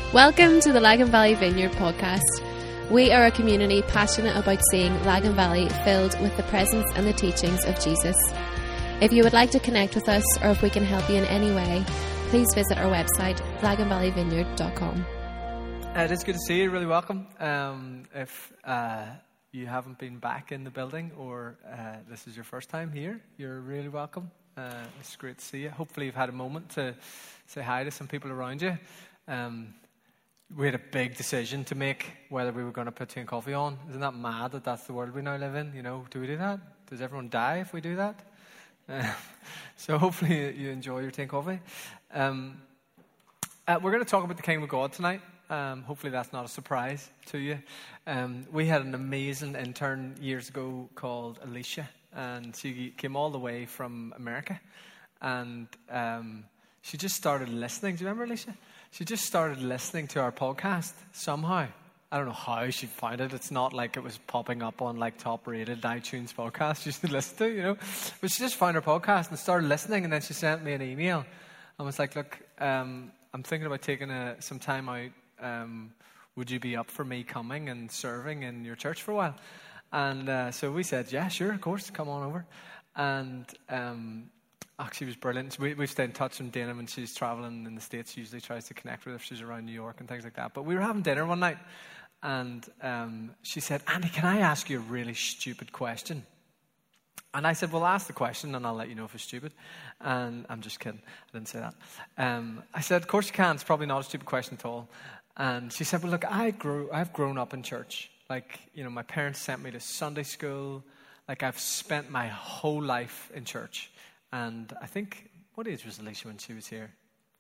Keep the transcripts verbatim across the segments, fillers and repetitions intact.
Welcome to the Lagan Valley Vineyard podcast. We are a community passionate about seeing Lagan Valley filled with the presence and the teachings of Jesus. If you would like to connect with us or if we can help you in any way, please visit our website, lagan valley vineyard dot com. Uh, it is good to see you. Really welcome. Um, if uh, you haven't been back in the building or uh, this is your first time here, you're really welcome. Uh, it's great to see you. Hopefully you've had a moment to say hi to some people around you. Um, we had a big decision to make whether we were going to put tea and coffee on. Isn't that mad that that's the world we now live in? You know, do we do that? Does everyone die if we do that? Uh, so hopefully you enjoy your tea and coffee. Um, uh, we're going to talk about the Kingdom of God tonight. Um, hopefully that's not a surprise to you. Um, we had an amazing intern years ago called Alicia, and she came all the way from America, and um, she just started listening. Do you remember Alicia? She just started listening to our podcast somehow. I don't know how she found it. It's not like it was popping up on like top rated iTunes podcasts you should listen to, you know. But she just found our podcast and started listening, and then she sent me an email and was like, look, um, I'm thinking about taking a, some time out. Um, would you be up for me coming and serving in your church for a while? And uh, so we said, yeah, sure, of course, come on over. And um, actually, it was brilliant. So we, we've stayed in touch with Dana when she's traveling in the States. She usually tries to connect with her if she's around New York and things like that. But we were having dinner one night, and um, she said, Andy, can I ask you a really stupid question? And I said, well, ask the question, and I'll let you know if it's stupid. And I'm just kidding. I didn't say that. Um, I said, of course you can. It's probably not a stupid question at all. And she said, well, look, I grew, I've grown up in church. Like, you know, my parents sent me to Sunday school. Like, I've spent my whole life in church. And I think, what age was Alicia when she was here?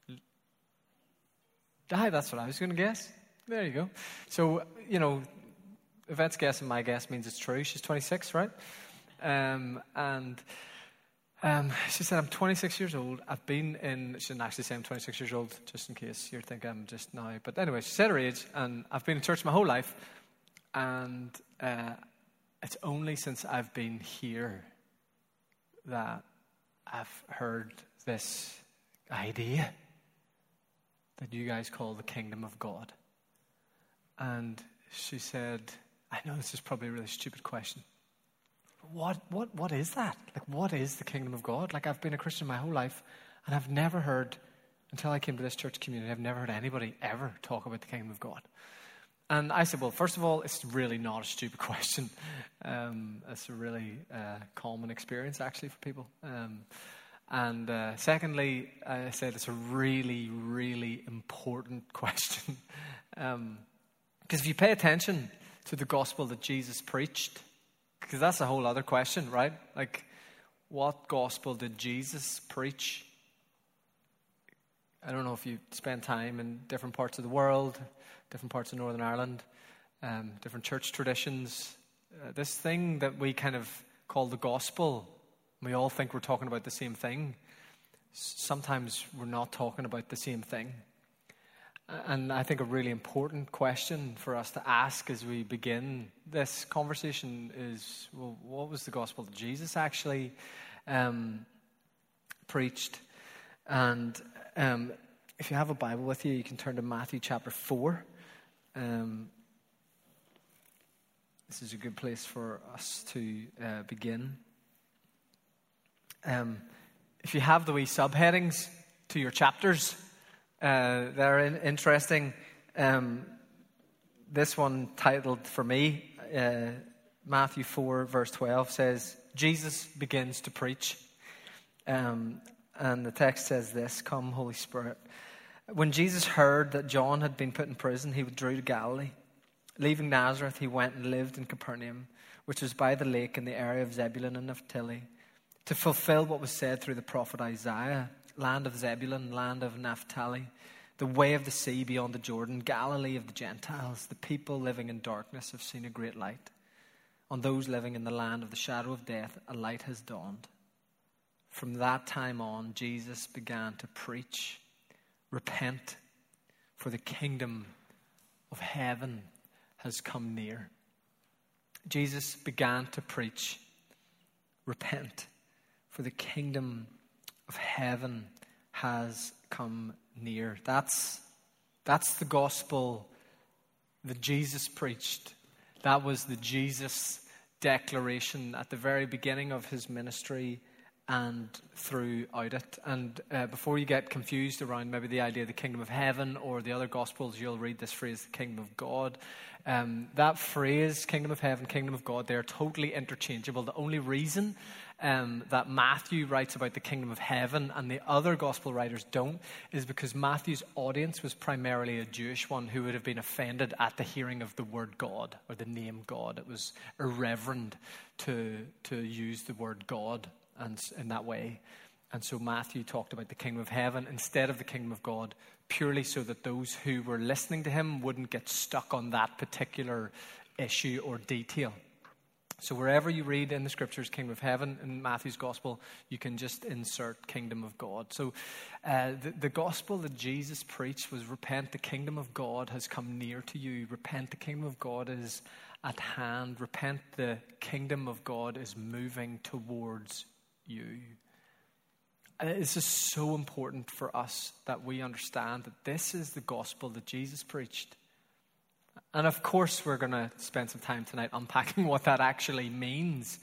Aye, that's what I was going to guess. There you go. So, you know, Yvette's guess and my guess means it's true. She's twenty-six, right? Um, and um, she said, I'm twenty-six years old. I've been in, she didn't actually say I'm twenty-six years old, just in case you're thinking I'm just now. But anyway, she said her age, and I've been in church my whole life. And uh, it's only since I've been here that I've heard this idea that you guys call the Kingdom of God. And she said, I know this is probably a really stupid question. But what, what, what is that? Like, what is the Kingdom of God? Like, I've been a Christian my whole life, and I've never heard, until I came to this church community, I've never heard anybody ever talk about the Kingdom of God. And I said, well, first of all, it's really not a stupid question. Um, it's a really uh, common experience, actually, for people. Um, and uh, secondly, I said it's a really, really important question. um, because if you pay attention to the gospel that Jesus preached, because that's a whole other question, right? Like, what gospel did Jesus preach? I don't know if you spend time in different parts of the world, different parts of Northern Ireland, um, different church traditions. Uh, this thing that we kind of call the gospel, we all think we're talking about the same thing. Sometimes we're not talking about the same thing. And I think a really important question for us to ask as we begin this conversation is, well, what was the gospel that Jesus actually um, preached? And um, if you have a Bible with you, you can turn to Matthew chapter four. Um, this is a good place for us to uh, begin. Um, if you have the wee subheadings to your chapters, uh, they're in, interesting. Um, this one titled for me, uh, Matthew four verse twelve says, Jesus begins to preach. Um, and the text says this, come Holy Spirit. When Jesus heard that John had been put in prison, he withdrew to Galilee. Leaving Nazareth, he went and lived in Capernaum, which was by the lake in the area of Zebulun and Naphtali, to fulfill what was said through the prophet Isaiah, land of Zebulun, land of Naphtali, the way of the sea beyond the Jordan, Galilee of the Gentiles. The people living in darkness have seen a great light. On those living in the land of the shadow of death, a light has dawned. From that time on, Jesus began to preach, repent, for the kingdom of heaven has come near. Jesus began to preach, repent, for the kingdom of heaven has come near. That's That's the gospel that Jesus preached. That was the Jesus declaration at the very beginning of his ministry and throughout it. And uh, before you get confused around maybe the idea of the kingdom of heaven or the other gospels, you'll read this phrase, the kingdom of God. Um, that phrase, kingdom of heaven, kingdom of God, they're totally interchangeable. The only reason um, that Matthew writes about the kingdom of heaven and the other gospel writers don't is because Matthew's audience was primarily a Jewish one who would have been offended at the hearing of the word God or the name God. It was irreverent to, to use the word God and in that way. And so Matthew talked about the kingdom of heaven instead of the kingdom of God, purely so that those who were listening to him wouldn't get stuck on that particular issue or detail. So wherever you read in the scriptures kingdom of heaven in Matthew's gospel, you can just insert kingdom of God. So uh, the, the gospel that Jesus preached was repent, the kingdom of God has come near to you. Repent, the kingdom of God is at hand. Repent, the kingdom of God is moving towards you. And it's just so important for us that we understand that this is the gospel that Jesus preached. And of course, we're going to spend some time tonight unpacking what that actually means.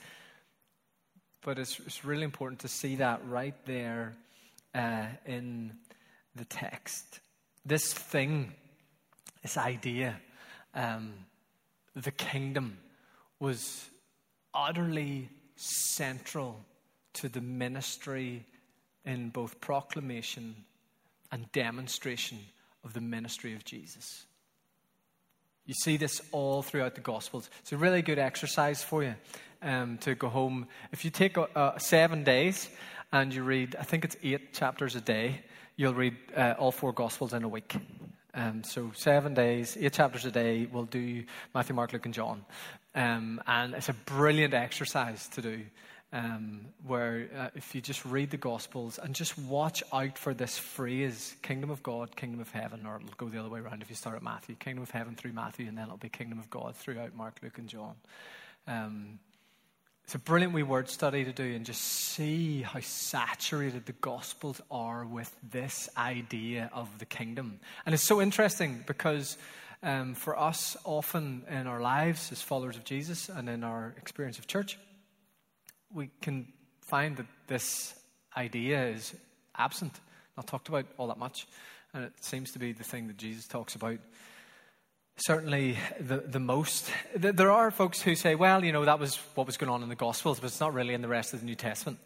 But it's, it's really important to see that right there uh, in the text. This thing, this idea, um, the kingdom, was utterly central to the ministry in both proclamation and demonstration of the ministry of Jesus. You see this all throughout the Gospels. It's a really good exercise for you um, to go home. If you take uh, seven days and you read, I think it's eight chapters a day, you'll read uh, all four Gospels in a week. Um, so seven days, eight chapters a day, we'll do Matthew, Mark, Luke, and John. Um, and it's a brilliant exercise to do. Um, where uh, if you just read the Gospels and just watch out for this phrase, kingdom of God, kingdom of heaven, or it'll go the other way around if you start at Matthew, kingdom of heaven through Matthew, and then it'll be kingdom of God throughout Mark, Luke, and John. Um, it's a brilliant wee word study to do and just see how saturated the Gospels are with this idea of the kingdom. And it's so interesting because um, for us, often in our lives as followers of Jesus and in our experience of church, we can find that this idea is absent, not talked about all that much. And it seems to be the thing that Jesus talks about certainly the, the most. There are folks who say, well, you know, that was what was going on in the Gospels, but it's not really in the rest of the New Testament.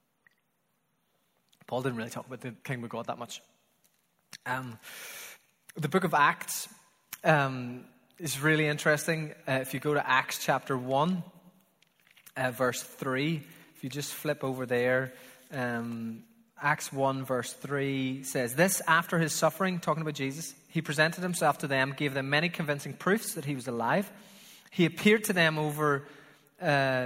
Paul didn't really talk about the kingdom of God that much. Um, the book of Acts um, is really interesting. Uh, if you go to Acts chapter one, Uh, verse three, if you just flip over there, um, Acts one verse three says, this after his suffering, talking about Jesus, he presented himself to them, gave them many convincing proofs that he was alive. He appeared to them over uh,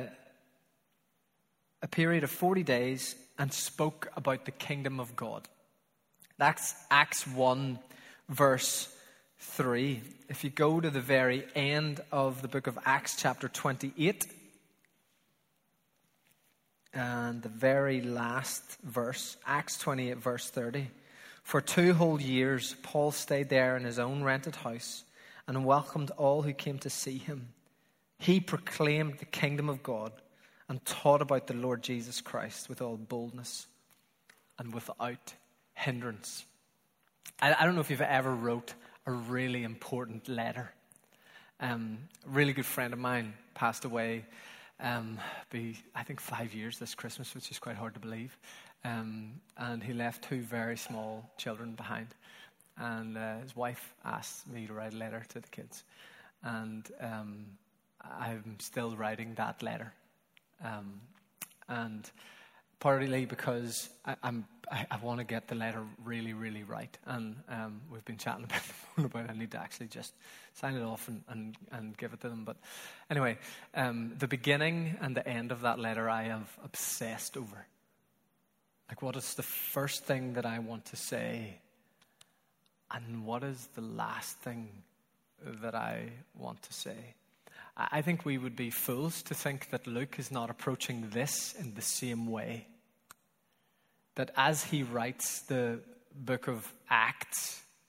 a period of forty days and spoke about the kingdom of God. That's Acts one verse three. If you go to the very end of the book of Acts chapter twenty-eight, and the very last verse, Acts twenty-eight, verse thirty. For two whole years, Paul stayed there in his own rented house and welcomed all who came to see him. He proclaimed the kingdom of God and taught about the Lord Jesus Christ with all boldness and without hindrance. I, I don't know if you've ever wrote a really important letter. Um, a really good friend of mine passed away. Um, be I think five years this Christmas, which is quite hard to believe. Um, and he left two very small children behind. And uh, his wife asked me to write a letter to the kids. And um, I'm still writing that letter. Um, and partly because I, I'm, I, I want to get the letter really, really right. And um, we've been chatting about it, about I need to actually just sign it off and, and, and give it to them. But anyway, um, the beginning and the end of that letter I have obsessed over. Like, what is the first thing that I want to say? And what is the last thing that I want to say? I think we would be fools to think that Luke is not approaching this in the same way. That as he writes the book of Acts,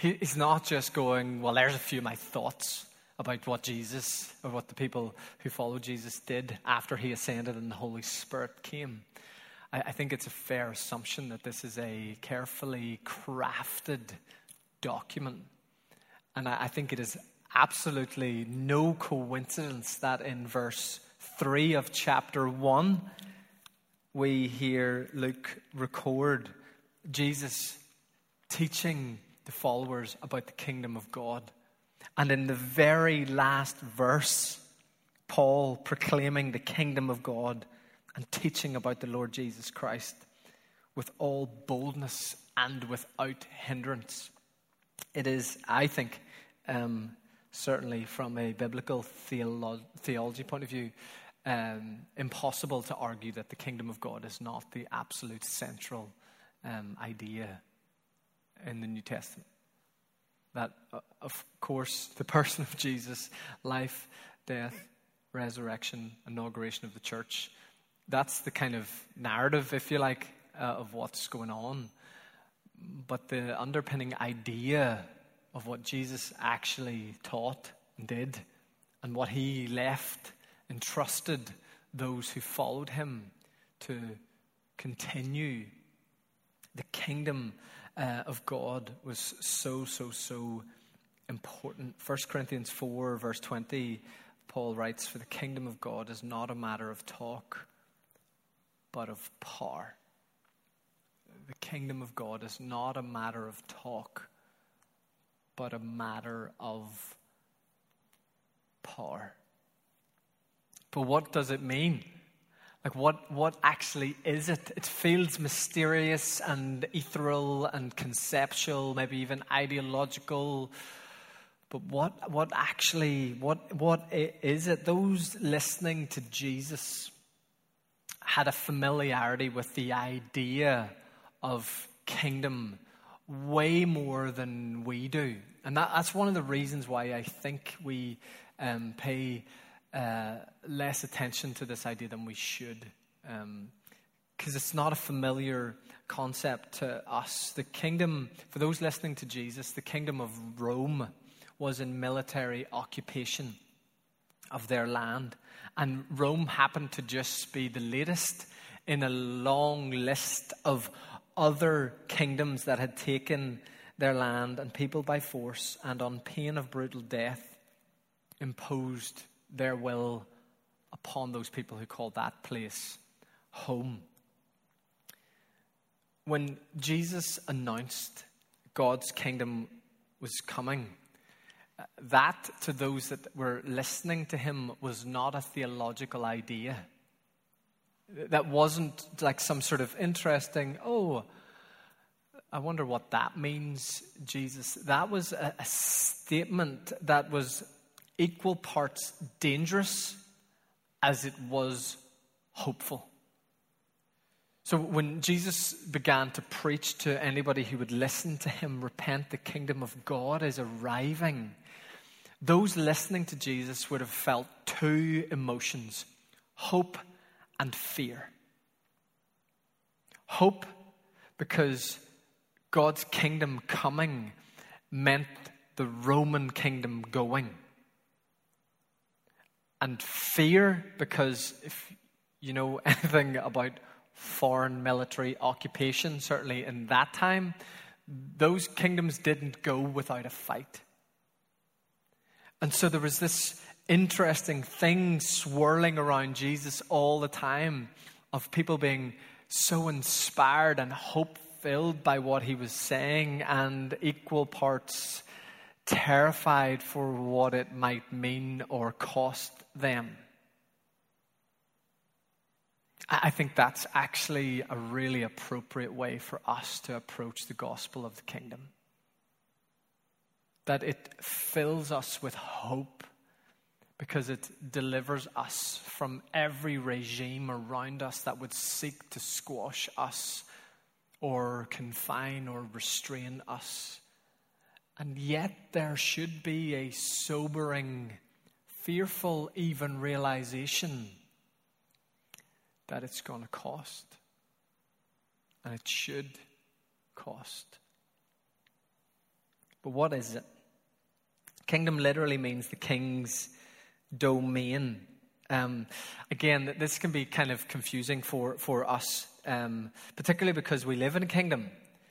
He, he's not just going, well, there's a few of my thoughts about what Jesus, or what the people who followed Jesus did after he ascended and the Holy Spirit came. I, I think it's a fair assumption that this is a carefully crafted document. And I, I think it is absolutely no coincidence that in verse three of chapter one, we hear Luke record Jesus teaching the followers about the kingdom of God. And in the very last verse, Paul proclaiming the kingdom of God and teaching about the Lord Jesus Christ with all boldness and without hindrance. It is, I think, um, certainly from a biblical theolo- theology point of view, um, impossible to argue that the kingdom of God is not the absolute central um, idea in the New Testament. That, uh, of course, the person of Jesus, life, death, resurrection, inauguration of the church, that's the kind of narrative, if you like, uh, of what's going on. But the underpinning idea of what Jesus actually taught and did, and what he left, entrusted those who followed him to continue, the kingdom uh, of God was so, so, so important. First Corinthians four, verse twenty, Paul writes, "For the kingdom of God is not a matter of talk, but of power." The kingdom of God is not a matter of talk, but a matter of power. But what does it mean? Like, what, what actually is it? It feels mysterious and ethereal and conceptual, maybe even ideological. But what, what actually, what, what is it? Those listening to Jesus had a familiarity with the idea of kingdom way more than we do. And that, that's one of the reasons why I think we um, pay uh, less attention to this idea than we should. Because um, it's not a familiar concept to us. The kingdom, for those listening to Jesus, the kingdom of Rome was in military occupation of their land. And Rome happened to just be the latest in a long list of other kingdoms that had taken their land and people by force, and on pain of brutal death imposed their will upon those people who called that place home. When Jesus announced God's kingdom was coming, that to those that were listening to him was not a theological idea. That wasn't like some sort of interesting, oh, I wonder what that means, Jesus. That was a, a statement that was equal parts dangerous as it was hopeful. So when Jesus began to preach to anybody who would listen to him, repent, the kingdom of God is arriving, those listening to Jesus would have felt two emotions, hope and fear. Hope because God's kingdom coming meant the Roman kingdom going. And fear because if you know anything about foreign military occupation, certainly in that time, those kingdoms didn't go without a fight. And so there was this interesting thing swirling around Jesus all the time of people being so inspired and hope-filled by what he was saying, and equal parts terrified for what it might mean or cost them. I think that's actually a really appropriate way for us to approach the gospel of the kingdom. That it fills us with hope because it delivers us from every regime around us that would seek to squash us or confine or restrain us. And yet there should be a sobering, fearful even realization that it's going to cost. And it should cost. But what is it? Kingdom literally means the king's domain. Um, again, this can be kind of confusing for, for us, um, particularly because we live in a kingdom.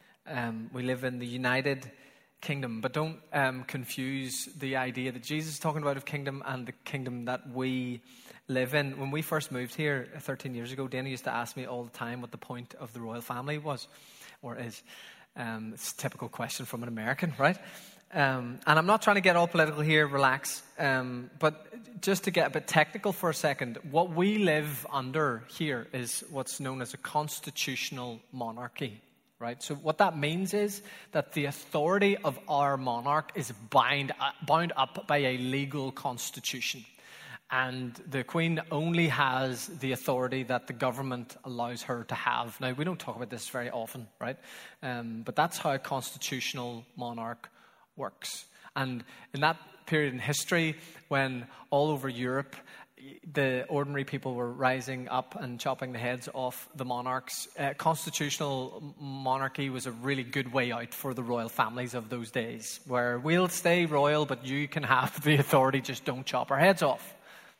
Um, we live in the United Kingdom, but don't um, confuse the idea that Jesus is talking about of kingdom and the kingdom that we live in. When we first moved here thirteen years ago, Dana used to ask me all the time what the point of the royal family was, or is. Um, it's a typical question from an American, right? Um, and I'm not trying to get all political here, relax. Um, but just to get a bit technical for a second, what we live under here is what's known as a constitutional monarchy, right? So what that means is that the authority of our monarch is bound, uh, bound up by a legal constitution. And the Queen only has the authority that the government allows her to have. Now, we don't talk about this very often, right? Um, but that's how a constitutional monarch works. And in that period in history, when all over Europe, the ordinary people were rising up and chopping the heads off the monarchs, uh, constitutional monarchy was a really good way out for the royal families of those days, where we'll stay royal, but you can have the authority, just don't chop our heads off.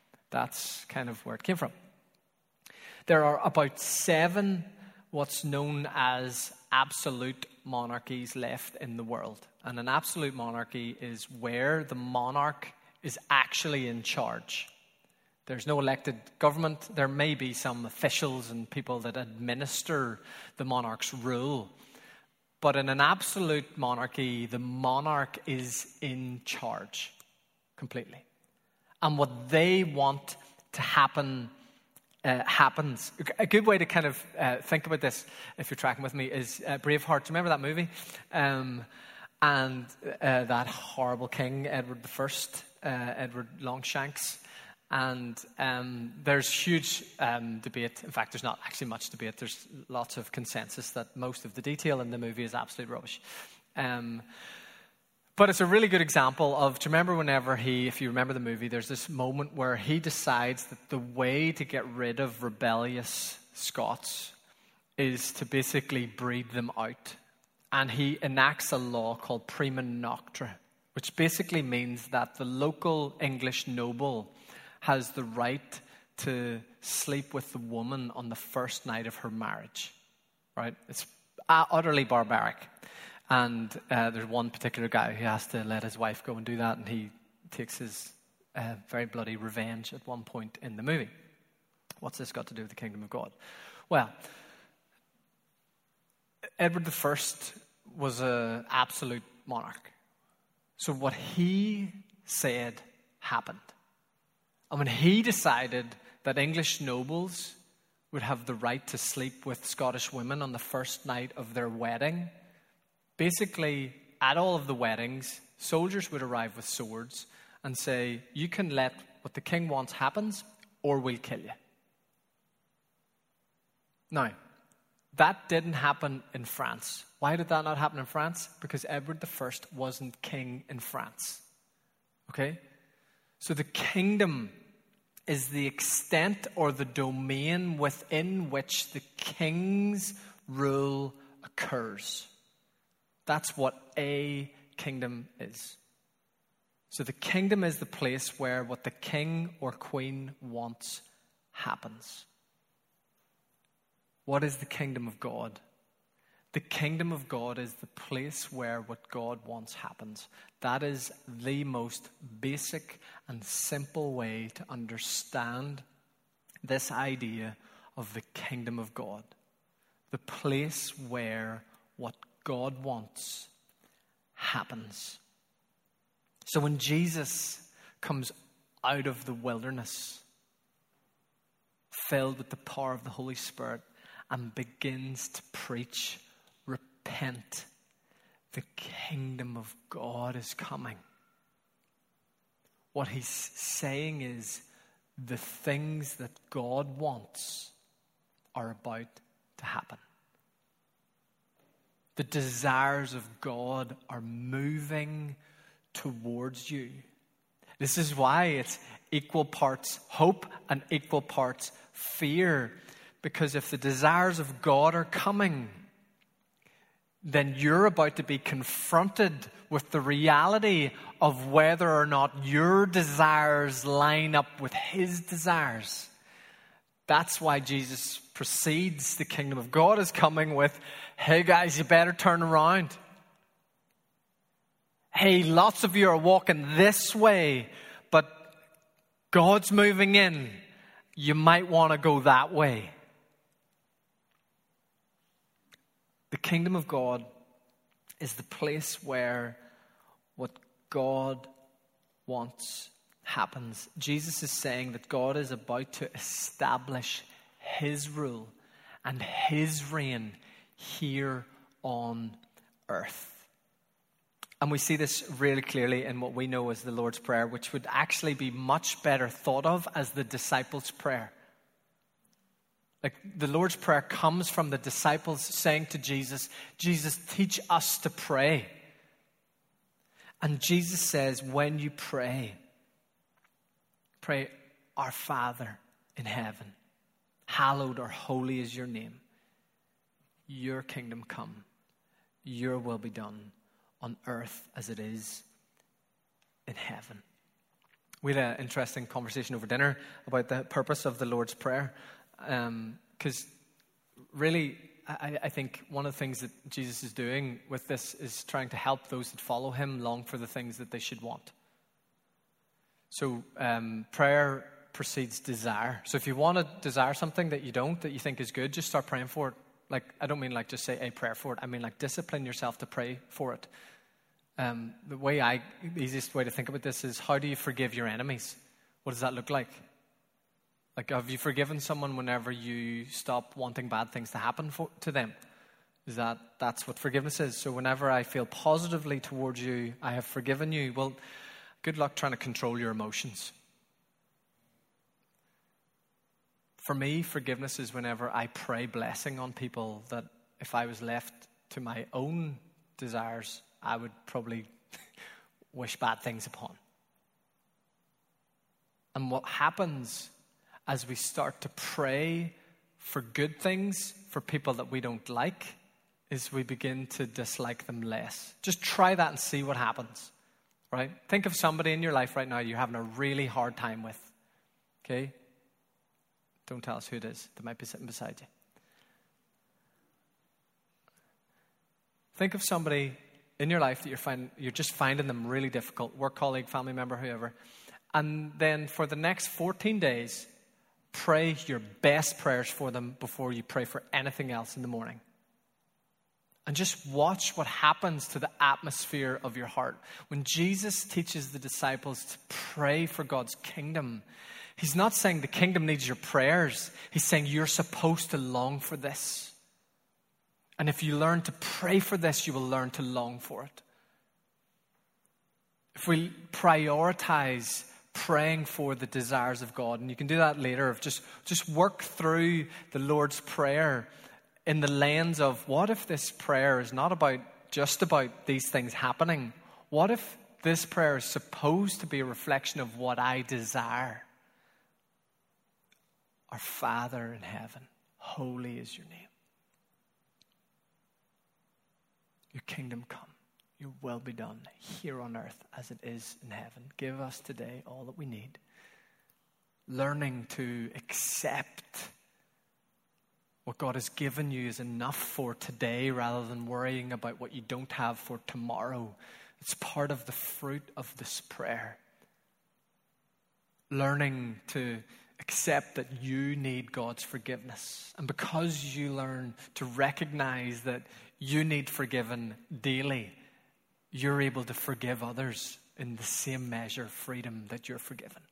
That's kind of where it came from. There are about seven what's known as absolute monarchies left in the world. And an absolute monarchy is where the monarch is actually in charge. There's no elected government. There may be some officials and people that administer the monarch's rule. But in an absolute monarchy, the monarch is in charge completely. And what they want to happen uh, happens. A good way to kind of uh, think about this, if you're tracking with me, is uh, Braveheart. Do you remember that movie? Um, and uh, that horrible king, Edward the First, uh, Edward Longshanks. And um, there's huge um, debate. In fact, there's not actually much debate. There's lots of consensus that most of the detail in the movie is absolute rubbish. Um But it's a really good example of, do you remember whenever he, if you remember the movie, there's this moment where he decides that the way to get rid of rebellious Scots is to basically breed them out. And he enacts a law called Prima Noctra, which basically means that the local English noble has the right to sleep with the woman on the first night of her marriage, right? It's utterly barbaric. And uh, there's one particular guy who has to let his wife go and do that, and he takes his uh, very bloody revenge at one point in the movie. What's this got to do with the kingdom of God? Well, Edward the First was an absolute monarch. So what he said happened. And when he decided that English nobles would have the right to sleep with Scottish women on the first night of their wedding, basically, at all of the weddings, soldiers would arrive with swords and say, you can let what the king wants happens, or we'll kill you. Now, that didn't happen in France. Why did that not happen in France? Because Edward the First wasn't king in France. Okay? So the kingdom is the extent or the domain within which the king's rule occurs. That's what a kingdom is. So the kingdom is the place where what the king or queen wants happens. What is the kingdom of God? The kingdom of God is the place where what God wants happens. That is the most basic and simple way to understand this idea of the kingdom of God. The place where what God wants happens. So when Jesus comes out of the wilderness, filled with the power of the Holy Spirit, and begins to preach, repent, the kingdom of God is coming. What he's saying is the things that God wants are about to happen. The desires of God are moving towards you. This is why it's equal parts hope and equal parts fear. Because if the desires of God are coming, then you're about to be confronted with the reality of whether or not your desires line up with his desires. That's why Jesus precedes the kingdom of God is coming with, hey guys, you better turn around. Hey, lots of you are walking this way, but God's moving in. You might want to go that way. The kingdom of God is the place where what God wants happens. Jesus is saying that God is about to establish his rule and his reign here on earth. And we see this really clearly in what we know as the Lord's Prayer, which would actually be much better thought of as the disciples' prayer. Like the Lord's Prayer comes from the disciples saying to Jesus, Jesus, teach us to pray. And Jesus says, when you pray, pray, our Father in heaven, hallowed or holy is your name. Your kingdom come, your will be done on earth as it is in heaven. We had an interesting conversation over dinner about the purpose of the Lord's Prayer. Because um, really, I, I think one of the things that Jesus is doing with this is trying to help those that follow him long for the things that they should want. So um, prayer precedes desire. So if you want to desire something that you don't, that you think is good, just start praying for it. Like, I don't mean like just say a prayer for it. I mean like discipline yourself to pray for it. Um, the way I, the easiest way to think about this is, how do you forgive your enemies? What does that look like? Like, have you forgiven someone whenever you stop wanting bad things to happen for, to them? Is that, that's what forgiveness is. So whenever I feel positively towards you, I have forgiven you. Well, good luck trying to control your emotions. For me, forgiveness is whenever I pray blessing on people that if I was left to my own desires, I would probably wish bad things upon. And what happens as we start to pray for good things for people that we don't like is we begin to dislike them less. Just try that and see what happens, right? Think of somebody in your life right now you're having a really hard time with, okay? Don't tell us who it is. They might be sitting beside you. Think of somebody in your life that you're, find, you're just finding them really difficult, work colleague, family member, whoever. And then for the next fourteen days, pray your best prayers for them before you pray for anything else in the morning. And just watch what happens to the atmosphere of your heart. When Jesus teaches the disciples to pray for God's kingdom, he's not saying the kingdom needs your prayers. He's saying you're supposed to long for this. And if you learn to pray for this, you will learn to long for it. If we prioritize praying for the desires of God, and you can do that later, of just, just work through the Lord's Prayer in the lens of, what if this prayer is not about just about these things happening? What if this prayer is supposed to be a reflection of what I desire? Our Father in heaven, holy is your name. Your kingdom come. Your will be done here on earth as it is in heaven. Give us today all that we need. Learning to accept what God has given you is enough for today rather than worrying about what you don't have for tomorrow. It's part of the fruit of this prayer. Learning to accept that you need God's forgiveness. And because you learn to recognize that you need forgiven daily, you're able to forgive others in the same measure of freedom that you're forgiven.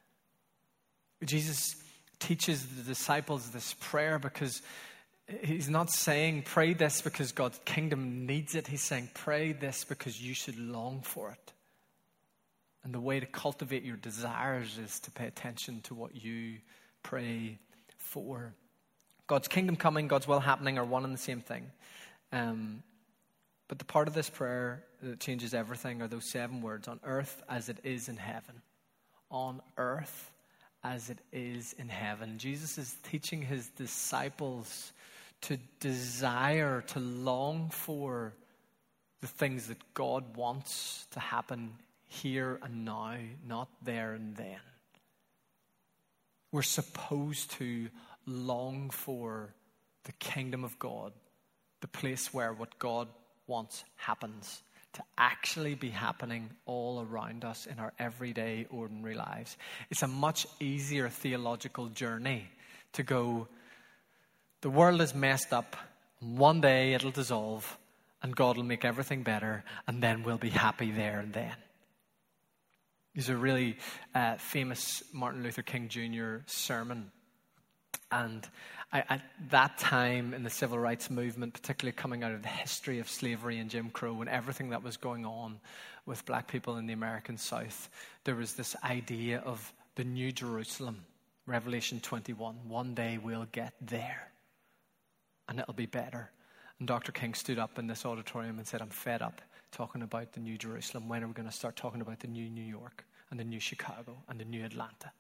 Jesus teaches the disciples this prayer because he's not saying pray this because God's kingdom needs it. He's saying pray this because you should long for it. And the way to cultivate your desires is to pay attention to what you pray for. God's kingdom coming, God's will happening are one and the same thing. Um, but the part of this prayer that changes everything are those seven words: on earth as it is in heaven. On earth as it is in heaven. Jesus is teaching his disciples to desire, to long for the things that God wants to happen here and now, not there and then. We're supposed to long for the kingdom of God, the place where what God wants happens, to actually be happening all around us in our everyday, ordinary lives. It's a much easier theological journey to go, the world is messed up, one day it'll dissolve, and God will make everything better, and then we'll be happy there and then. There's a really uh, famous Martin Luther King Junior sermon. And I, at that time in the civil rights movement, particularly coming out of the history of slavery and Jim Crow and everything that was going on with black people in the American South, there was this idea of the New Jerusalem, Revelation twenty-one. One day we'll get there, and it'll be better. And Doctor King stood up in this auditorium and said, I'm fed up talking about the New Jerusalem. When are we going to start talking about the new New York and the new Chicago and the new Atlanta?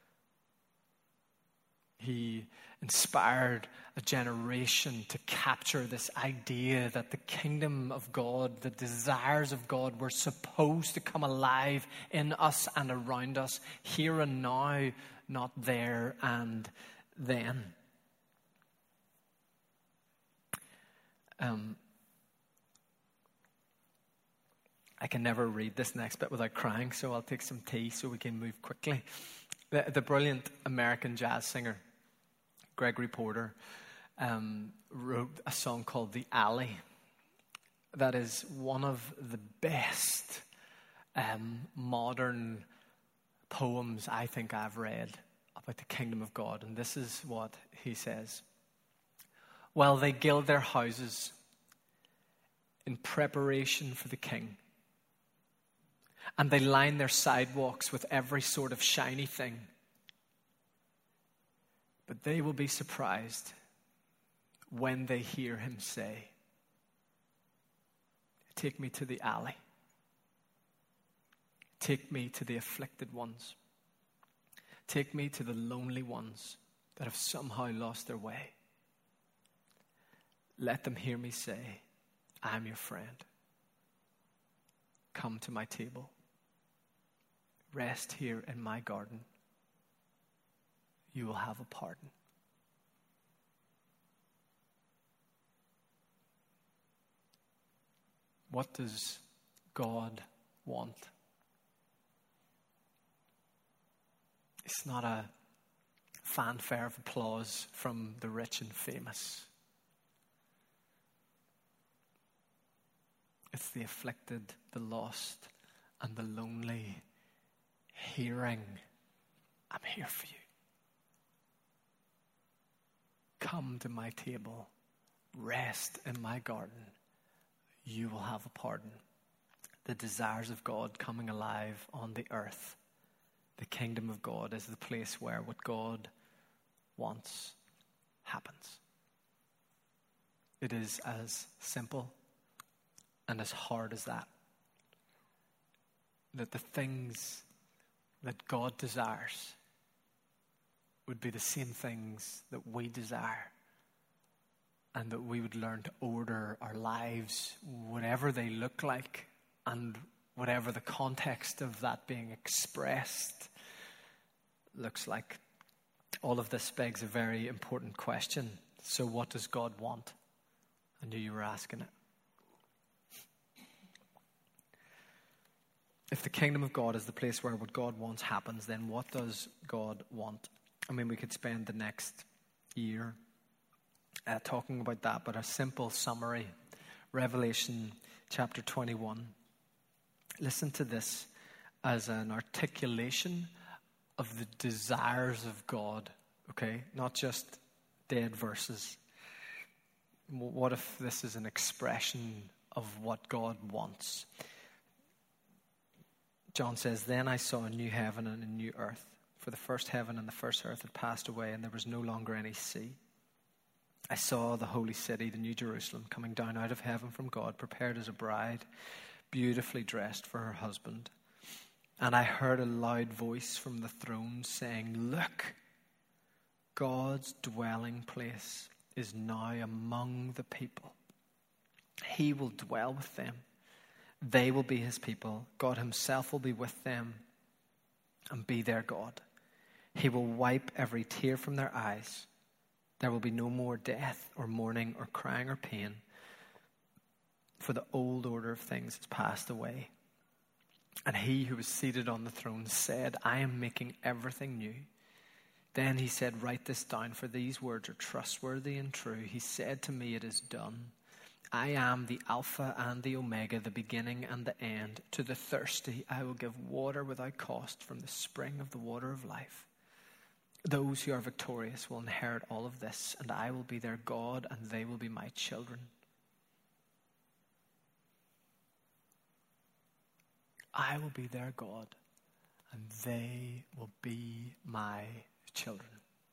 He inspired a generation to capture this idea that the kingdom of God, the desires of God were supposed to come alive in us and around us, here and now, not there and then. Um, I can never read this next bit without crying, so I'll take some tea so we can move quickly. The, the brilliant American jazz singer, Gregory Porter, um, wrote a song called The Alley. That is one of the best um, modern poems I think I've read about the kingdom of God. And this is what he says. Well, they gild their houses in preparation for the king, and they line their sidewalks with every sort of shiny thing. But they will be surprised when they hear him say, take me to the alley. Take me to the afflicted ones. Take me to the lonely ones that have somehow lost their way. Let them hear me say, I'm your friend. Come to my table. Rest here in my garden. You will have a pardon. What does God want? It's not a fanfare of applause from the rich and famous. It's the afflicted, the lost, and the lonely hearing, I'm here for you. Come to my table, rest in my garden, you will have a pardon. The desires of God coming alive on the earth. The kingdom of God is the place where what God wants happens. It is as simple and as hard as that. That the things that God desires would be the same things that we desire, and that we would learn to order our lives, whatever they look like, and whatever the context of that being expressed looks like. All of this begs a very important question. So what does God want? I knew you were asking it. If the kingdom of God is the place where what God wants happens, then what does God want? I mean, we could spend the next year uh, talking about that, but a simple summary. Revelation chapter twenty-one. Listen to this as an articulation of the desires of God, okay? Not just dead verses. What if this is an expression of what God wants? John says, then I saw a new heaven and a new earth. For the first heaven and the first earth had passed away, and there was no longer any sea. I saw the holy city, the new Jerusalem, coming down out of heaven from God, prepared as a bride, beautifully dressed for her husband. And I heard a loud voice from the throne saying, look, God's dwelling place is now among the people. He will dwell with them. They will be his people. God himself will be with them and be their God. He will wipe every tear from their eyes. There will be no more death or mourning or crying or pain, for the old order of things has passed away. And he who was seated on the throne said, I am making everything new. Then he said, write this down, for these words are trustworthy and true. He said to me, it is done. I am the Alpha and the Omega, the beginning and the end. To the thirsty I will give water without cost from the spring of the water of life. Those who are victorious will inherit all of this, and I will be their God, and they will be my children. I will be their God, and they will be my children.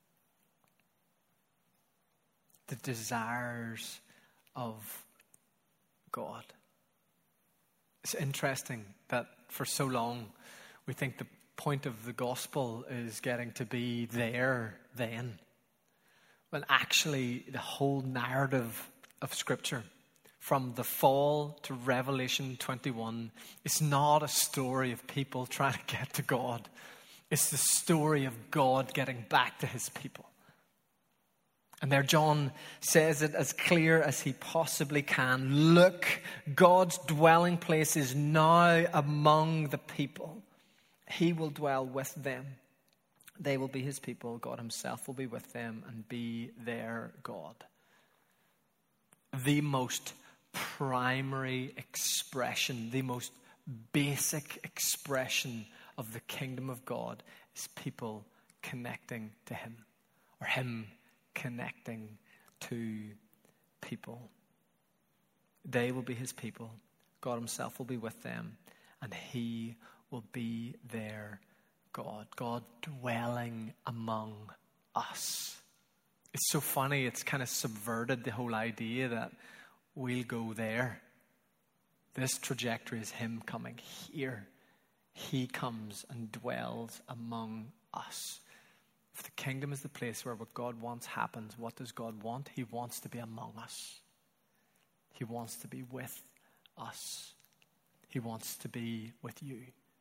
The desires of God. It's interesting that for so long we think the point of the gospel is getting to be there then, when actually the whole narrative of Scripture, from the fall to Revelation twenty-one, is not a story of people trying to get to God. It's the story of God getting back to his people. And there John says it as clear as he possibly can. Look, God's dwelling place is now among the people. He will dwell with them. They will be his people. God himself will be with them and be their God. The most primary expression, the most basic expression of the kingdom of God is people connecting to him, or him connecting to people. They will be his people. God himself will be with them, and he will be their God. God dwelling among us. It's so funny, it's kind of subverted the whole idea that we'll go there. This trajectory is him coming here. He comes and dwells among us. If the kingdom is the place where what God wants happens, what does God want? He wants to be among us. He wants to be with us. He wants to be with you.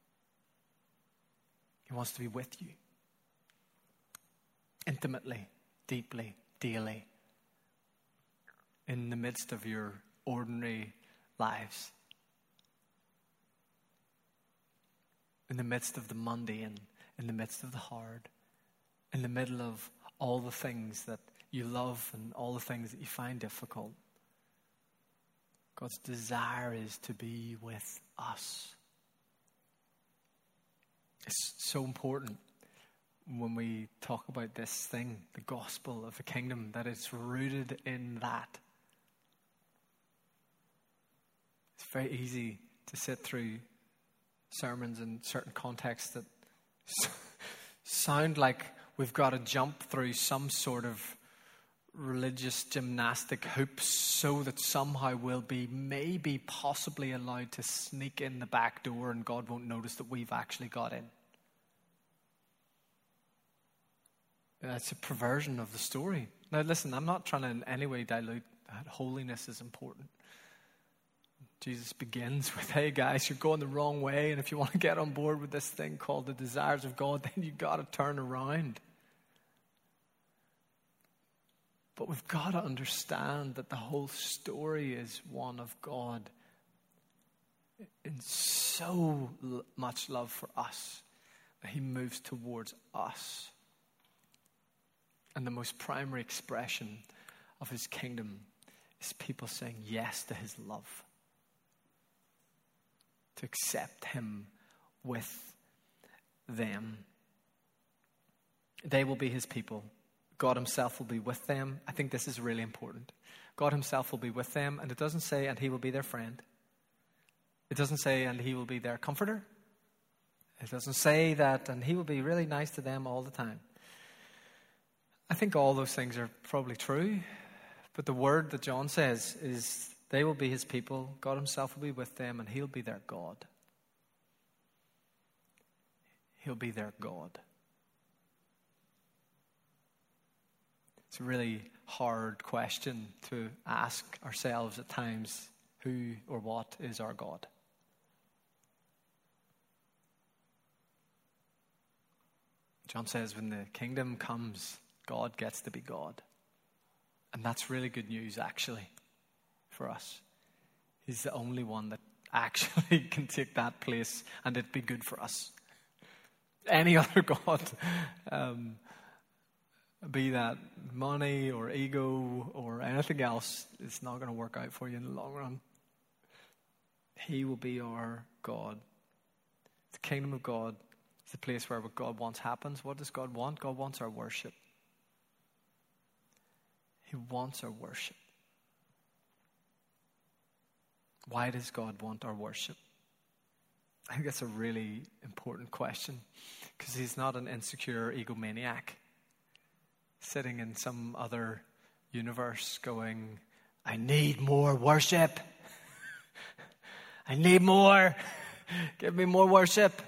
He wants to be with you. Intimately, deeply, daily. In the midst of your ordinary lives. In the midst of the mundane, in the midst of the hard, in the middle of all the things that you love and all the things that you find difficult. God's desire is to be with us. It's so important when we talk about this thing, the gospel of the kingdom, that it's rooted in that. It's very easy to sit through sermons in certain contexts that sound like we've got to jump through some sort of religious gymnastic hoops so that somehow we'll be maybe possibly allowed to sneak in the back door and God won't notice that we've actually got in. That's a perversion of the story. Now listen, I'm not trying to in any way dilute that holiness is important. Jesus begins with, hey guys, you're going the wrong way, and if you want to get on board with this thing called the desires of God, then you've got to turn around. But we've got to understand that the whole story is one of God in so much love for us that he moves towards us. And the most primary expression of his kingdom is people saying yes to his love. To accept him with them. They will be his people. God himself will be with them. I think this is really important. God himself will be with them, and it doesn't say, and he will be their friend. It doesn't say, and he will be their comforter. It doesn't say that, and he will be really nice to them all the time. I think all those things are probably true, but the word that John says is, they will be his people, God himself will be with them, and he'll be their God. He'll be their God. It's a really hard question to ask ourselves at times. Who or what is our God? John says when the kingdom comes, God gets to be God. And that's really good news, actually, for us. He's the only one that actually can take that place and it'd be good for us. Any other God, um, be that money or ego or anything else, it's not going to work out for you in the long run. He will be our God. The kingdom of God is the place where what God wants happens. What does God want? God wants our worship. He wants our worship. Why does God want our worship? I think that's a really important question, because he's not an insecure egomaniac sitting in some other universe going, I need more worship. I need more. Give me more worship.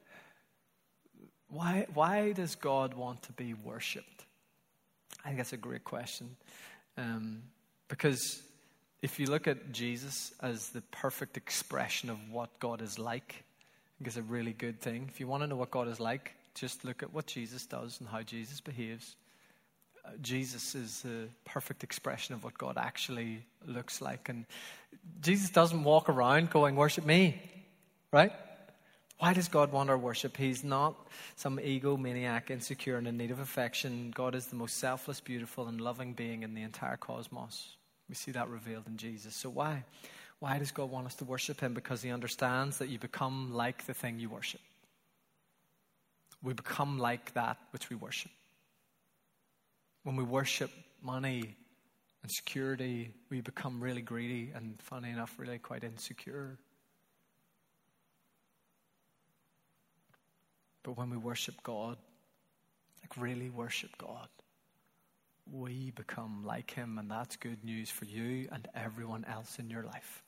Why, why does God want to be worshipped? I think that's a great question. Um, because if you look at Jesus as the perfect expression of what God is like, I think it's a really good thing. If you want to know what God is like, just look at what Jesus does and how Jesus behaves. Uh, Jesus is the perfect expression of what God actually looks like. And Jesus doesn't walk around going, worship me, right? Why does God want our worship? He's not some egomaniac, insecure, and in need of affection. God is the most selfless, beautiful, and loving being in the entire cosmos. We see that revealed in Jesus. So why? Why does God want us to worship him? Because he understands that you become like the thing you worship. We become like that which we worship. When we worship money and security, we become really greedy and, funny enough, really quite insecure. But when we worship God, like really worship God, we become like him, and that's good news for you and everyone else in your life.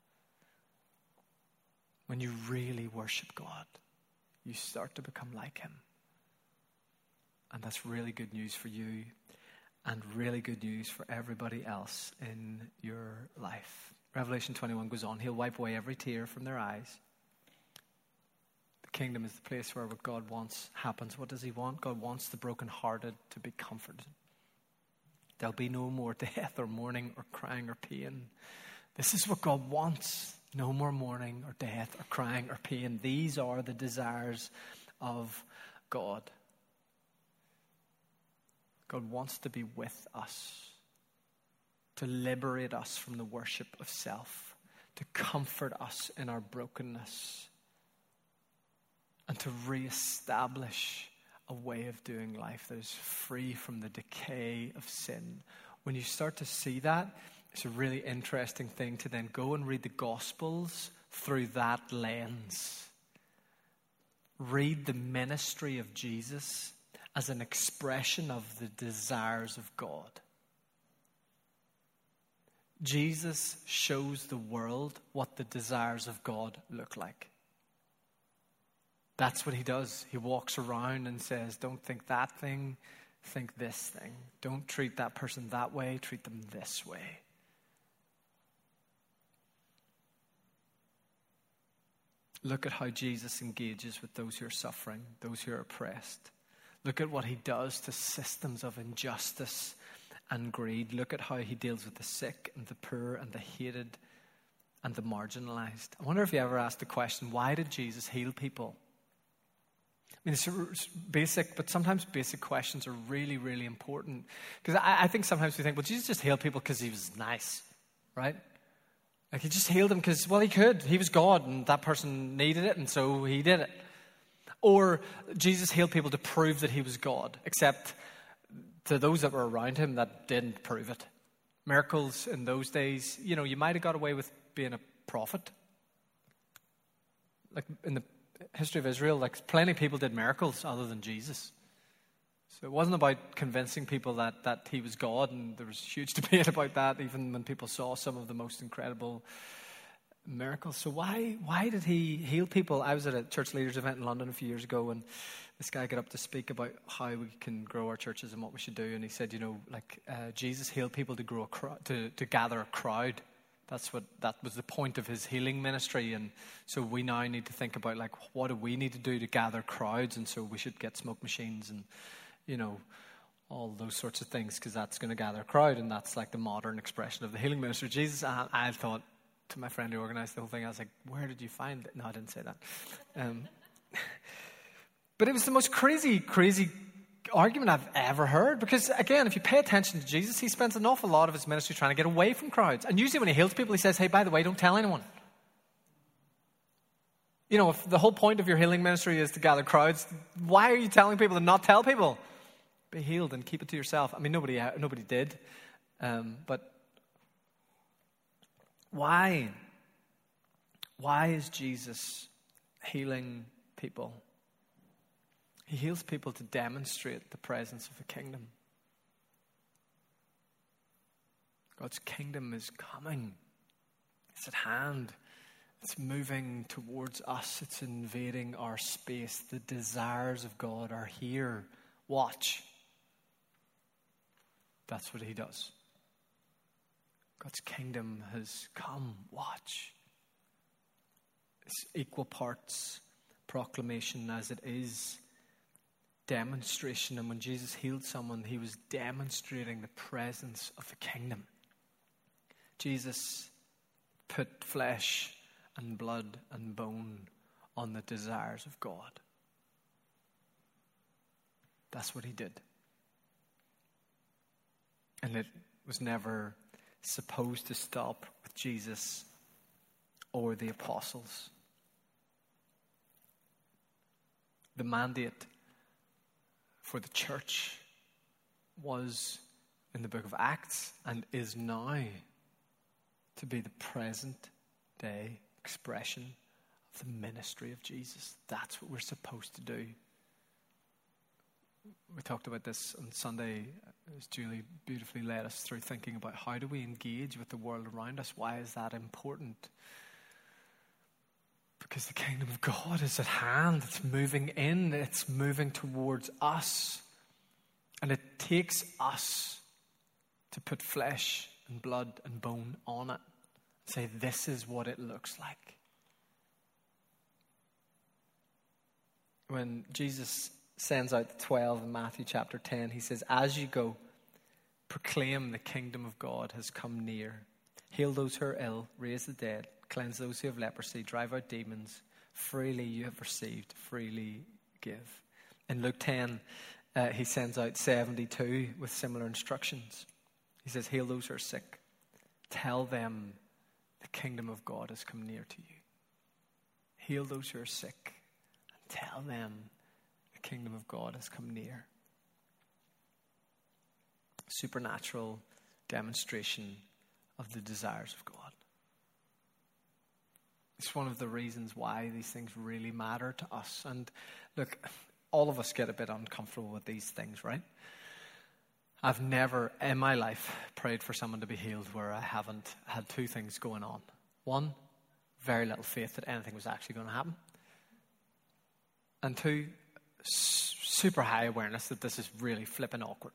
When you really worship God, you start to become like him. And that's really good news for you and really good news for everybody else in your life. Revelation twenty-one goes on, he'll wipe away every tear from their eyes. The kingdom is the place where what God wants happens. What does he want? God wants the brokenhearted to be comforted. There'll be no more death or mourning or crying or pain. This is what God wants. No more mourning or death or crying or pain. These are the desires of God. God wants to be with us, to liberate us from the worship of self, to comfort us in our brokenness, and to reestablish a way of doing life that is free from the decay of sin. When you start to see that, it's a really interesting thing to then go and read the Gospels through that lens. Read the ministry of Jesus as an expression of the desires of God. Jesus shows the world what the desires of God look like. That's what he does. He walks around and says, don't think that thing, think this thing. Don't treat that person that way, treat them this way. Look at how Jesus engages with those who are suffering, those who are oppressed. Look at what he does to systems of injustice and greed. Look at how he deals with the sick and the poor and the hated and the marginalized. I wonder if you ever asked the question, why did Jesus heal people? I mean, it's basic, but sometimes basic questions are really, really important. Because I, I think sometimes we think, well, Jesus just healed people because he was nice, right? Like he just healed them because, well, he could. He was God and that person needed it, and so he did it. Or Jesus healed people to prove that he was God, except to those that were around him that didn't prove it. Miracles in those days, you know, you might have got away with being a prophet. Like in the history of Israel, like plenty of people did miracles other than Jesus. So it wasn't about convincing people that, that he was God, and there was huge debate about that, even when people saw some of the most incredible miracles. So why why did he heal people? I was at a church leaders event in London a few years ago, and this guy got up to speak about how we can grow our churches and what we should do. And he said, you know, like uh, Jesus healed people to grow a cro- to to gather a crowd. That's what that was the point of his healing ministry. And so we now need to think about, like, what do we need to do to gather crowds? And so we should get smoke machines and, you know, all those sorts of things, because that's going to gather a crowd, and that's like the modern expression of the healing ministry of Jesus. And I thought, to my friend who organized the whole thing, I was like, where did you find it? No, I didn't say that. Um, but it was the most crazy, crazy argument I've ever heard. Because, again, if you pay attention to Jesus, he spends an awful lot of his ministry trying to get away from crowds. And usually when he heals people, he says, hey, by the way, don't tell anyone. You know, if the whole point of your healing ministry is to gather crowds, why are you telling people to not tell people? Be healed and keep it to yourself. I mean, nobody nobody did. Um, but why? Why is Jesus healing people? He heals people to demonstrate the presence of the kingdom. God's kingdom is coming. It's at hand. It's moving towards us. It's invading our space. The desires of God are here. Watch. That's what he does. God's kingdom has come. Watch. It's equal parts proclamation as it is demonstration. And when Jesus healed someone, he was demonstrating the presence of the kingdom. Jesus put flesh and blood and bone on the desires of God. That's what he did. And it was never supposed to stop with Jesus or the apostles. The mandate for the church was in the book of Acts and is now to be the present day expression of the ministry of Jesus. That's what we're supposed to do. We talked about this on Sunday as Julie beautifully led us through thinking about how do we engage with the world around us. Why is that important? Because the kingdom of God is at hand. It's moving in. It's moving towards us. And it takes us to put flesh and blood and bone on it. Say, this is what it looks like. When Jesus sends out the twelve in Matthew chapter ten, he says, as you go, proclaim the kingdom of God has come near. Heal those who are ill, raise the dead, cleanse those who have leprosy, drive out demons. Freely you have received, freely give. In Luke ten, uh, he sends out seventy-two with similar instructions. He says, heal those who are sick. Tell them the kingdom of God has come near to you. Heal those who are sick and tell them the kingdom of God has come near. Supernatural demonstration of the desires of God. It's one of the reasons why these things really matter to us. And look, all of us get a bit uncomfortable with these things, right? I've never in my life prayed for someone to be healed where I haven't had two things going on. One, very little faith that anything was actually going to happen. And two, super high awareness that this is really flipping awkward.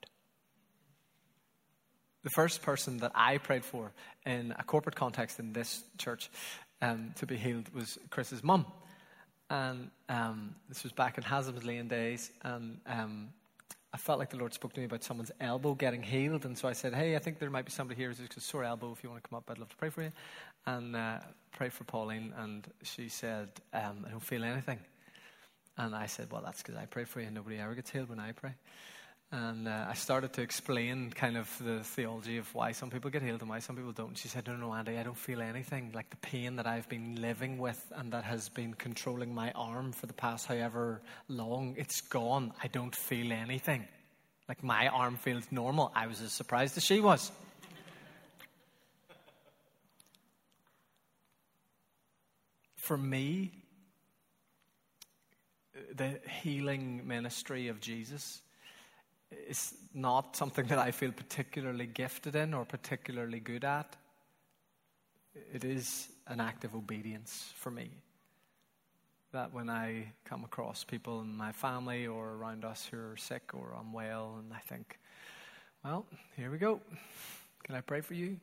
The first person that I prayed for in a corporate context in this church um, to be healed was Chris's mum. And um, this was back in Haslam's Lane days. And um, I felt like the Lord spoke to me about someone's elbow getting healed. And so I said, hey, I think there might be somebody here who's got a sore elbow. If you want to come up, I'd love to pray for you. And uh, pray for Pauline. And she said, um, I don't feel anything. And I said, well, that's because I pray for you. Nobody ever gets healed when I pray. And uh, I started to explain kind of the theology of why some people get healed and why some people don't. And she said, no, no, Andy, I don't feel anything. Like the pain that I've been living with and that has been controlling my arm for the past however long, it's gone. I don't feel anything. Like my arm feels normal. I was as surprised as she was. For me, the healing ministry of Jesus is not something that I feel particularly gifted in or particularly good at. it is an act of obedience for me. That when I come across people in my family or around us who are sick or unwell, and I think, well, here we go. Can I pray for you?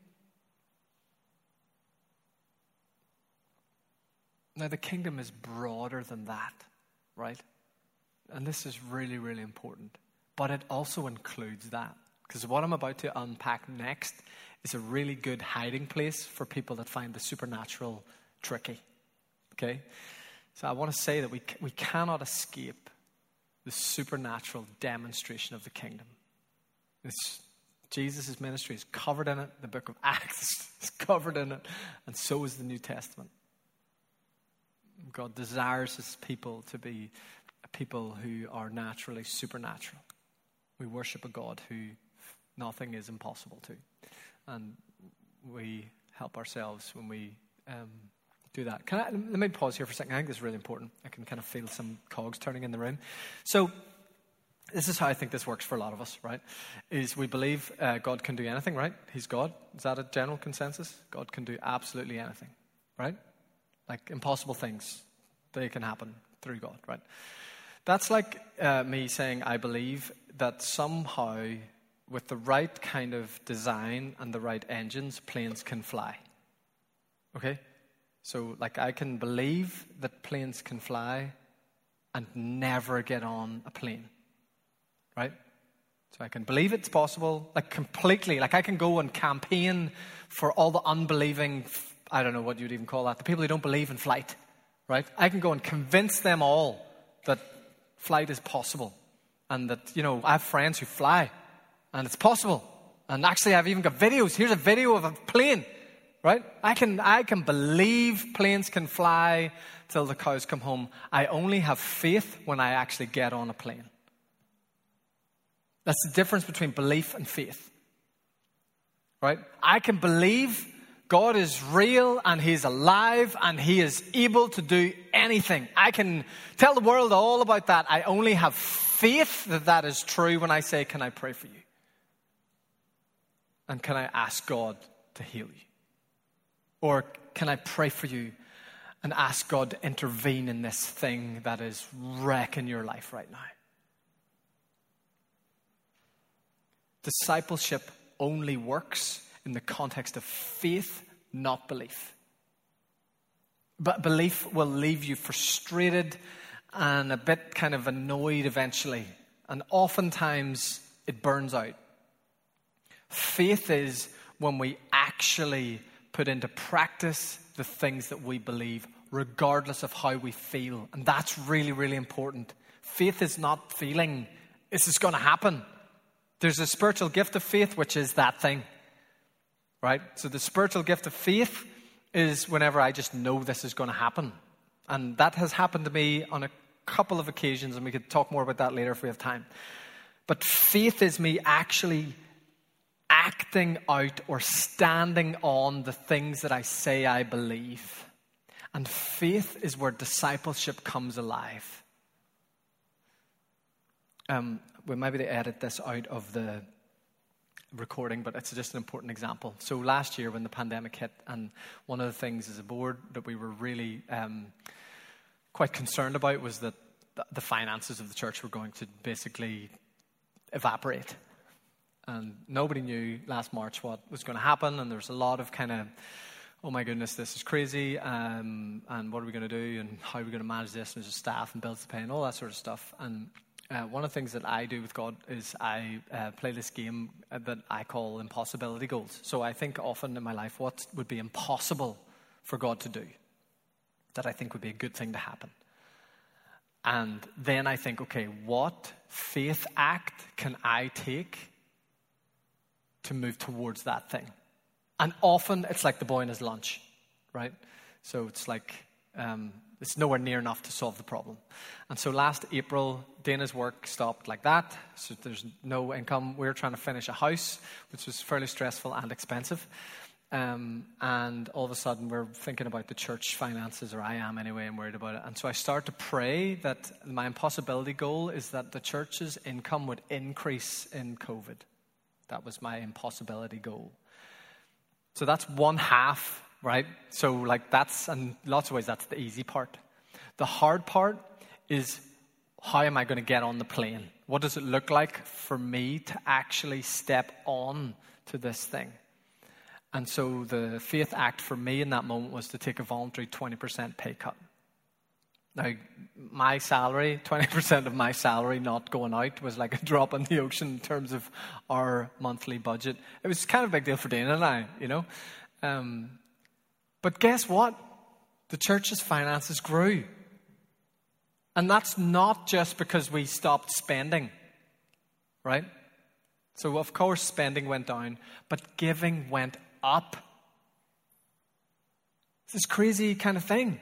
Now, the kingdom is broader than that, right? And this is really, really important. But it also includes that. Because what I'm about to unpack next is a really good hiding place for people that find the supernatural tricky. Okay? So I want to say that we we cannot escape the supernatural demonstration of the kingdom. It's, Jesus' ministry is covered in it. The book of Acts is covered in it. And so is the New Testament. God desires his people to be people who are naturally supernatural. We worship a God who nothing is impossible to. And we help ourselves when we um, do that. Can I, let me pause here for a second. I think this is really important. I can kind of feel some cogs turning in the room. So this is how I think this works for a lot of us, right? Is we believe uh, God can do anything, right? He's God. Is that a general consensus? God can do absolutely anything, right? Like impossible things, they can happen through God, right? That's like uh, me saying I believe that somehow with the right kind of design and the right engines, planes can fly. Okay? So like I can believe that planes can fly and never get on a plane. Right? So I can believe it's possible, like completely. Like I can go and campaign for all the unbelieving, I don't know what you'd even call that, the people who don't believe in flight. Right? I can go and convince them all that flight is possible. And that, you know, I have friends who fly. And it's possible. And actually, I've even got videos. Here's a video of a plane. Right? I can I can believe planes can fly till the cows come home. I only have faith when I actually get on a plane. That's the difference between belief and faith. Right? I can believe God is real and he's alive and he is able to do anything. I can tell the world all about that. I only have faith that that is true when I say, can I pray for you? And can I ask God to heal you? Or can I pray for you and ask God to intervene in this thing that is wrecking your life right now? Discipleship only works in the context of faith, not belief. But belief will leave you frustrated and a bit kind of annoyed eventually. And oftentimes it burns out. Faith is when we actually put into practice the things that we believe, regardless of how we feel. And that's really, really important. Faith is not feeling, this is going to happen. There's a spiritual gift of faith, which is that thing. Right? So the spiritual gift of faith is whenever I just know this is going to happen. And that has happened to me on a couple of occasions, and we could talk more about that later if we have time. But faith is me actually acting out or standing on the things that I say I believe. And faith is where discipleship comes alive. Um, we maybe they edit this out of the recording, but it's just an important example. So last year when the pandemic hit, and one of the things as a board that we were really um, quite concerned about was that the finances of the church were going to basically evaporate. And nobody knew last March what was going to happen, and there was a lot of kind of, oh my goodness, this is crazy, um, and what are we going to do, and how are we going to manage this, and there's staff and bills to pay, and all that sort of stuff. And uh, one of the things that I do with God is I uh, play this game that I call impossibility goals. So I think often in my life, what would be impossible for God to do, that I think would be a good thing to happen. And then I think, okay, what faith act can I take to move towards that thing? And often it's like the boy in his lunch, right? So it's like, um, it's nowhere near enough to solve the problem. And so last April, Dana's work stopped like that. So there's no income. We were trying to finish a house, which was fairly stressful and expensive. Um, and all of a sudden we're thinking about the church finances, or I am anyway, and worried about it. And so I started to pray that my impossibility goal is that the church's income would increase in COVID. That was my impossibility goal. So that's one half right? So like that's, in lots of ways, that's the easy part. The hard part is, how am I going to get on the plane? What does it look like for me to actually step on to this thing? And so the faith act for me in that moment was to take a voluntary twenty percent pay cut. Now, my salary, twenty percent of my salary not going out was like a drop in the ocean in terms of our monthly budget. It was kind of a big deal for Dana and I, you know. Um, but guess what? The church's finances grew. And that's not just because we stopped spending, right? So, of course, spending went down, but giving went up. It's this crazy kind of thing.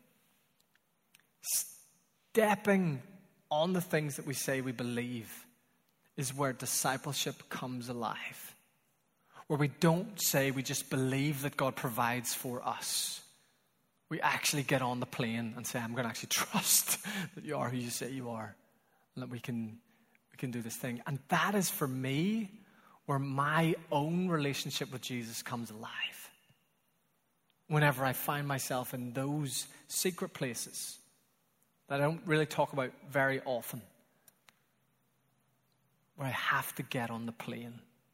Stepping on the things that we say we believe is where discipleship comes alive. Where we don't say we just believe that God provides for us. We actually get on the plane and say, I'm going to actually trust that you are who you say you are. And that we can, we can do this thing. And that is, for me, where my own relationship with Jesus comes alive. Whenever I find myself in those secret places that I don't really talk about very often, where I have to get on the plane.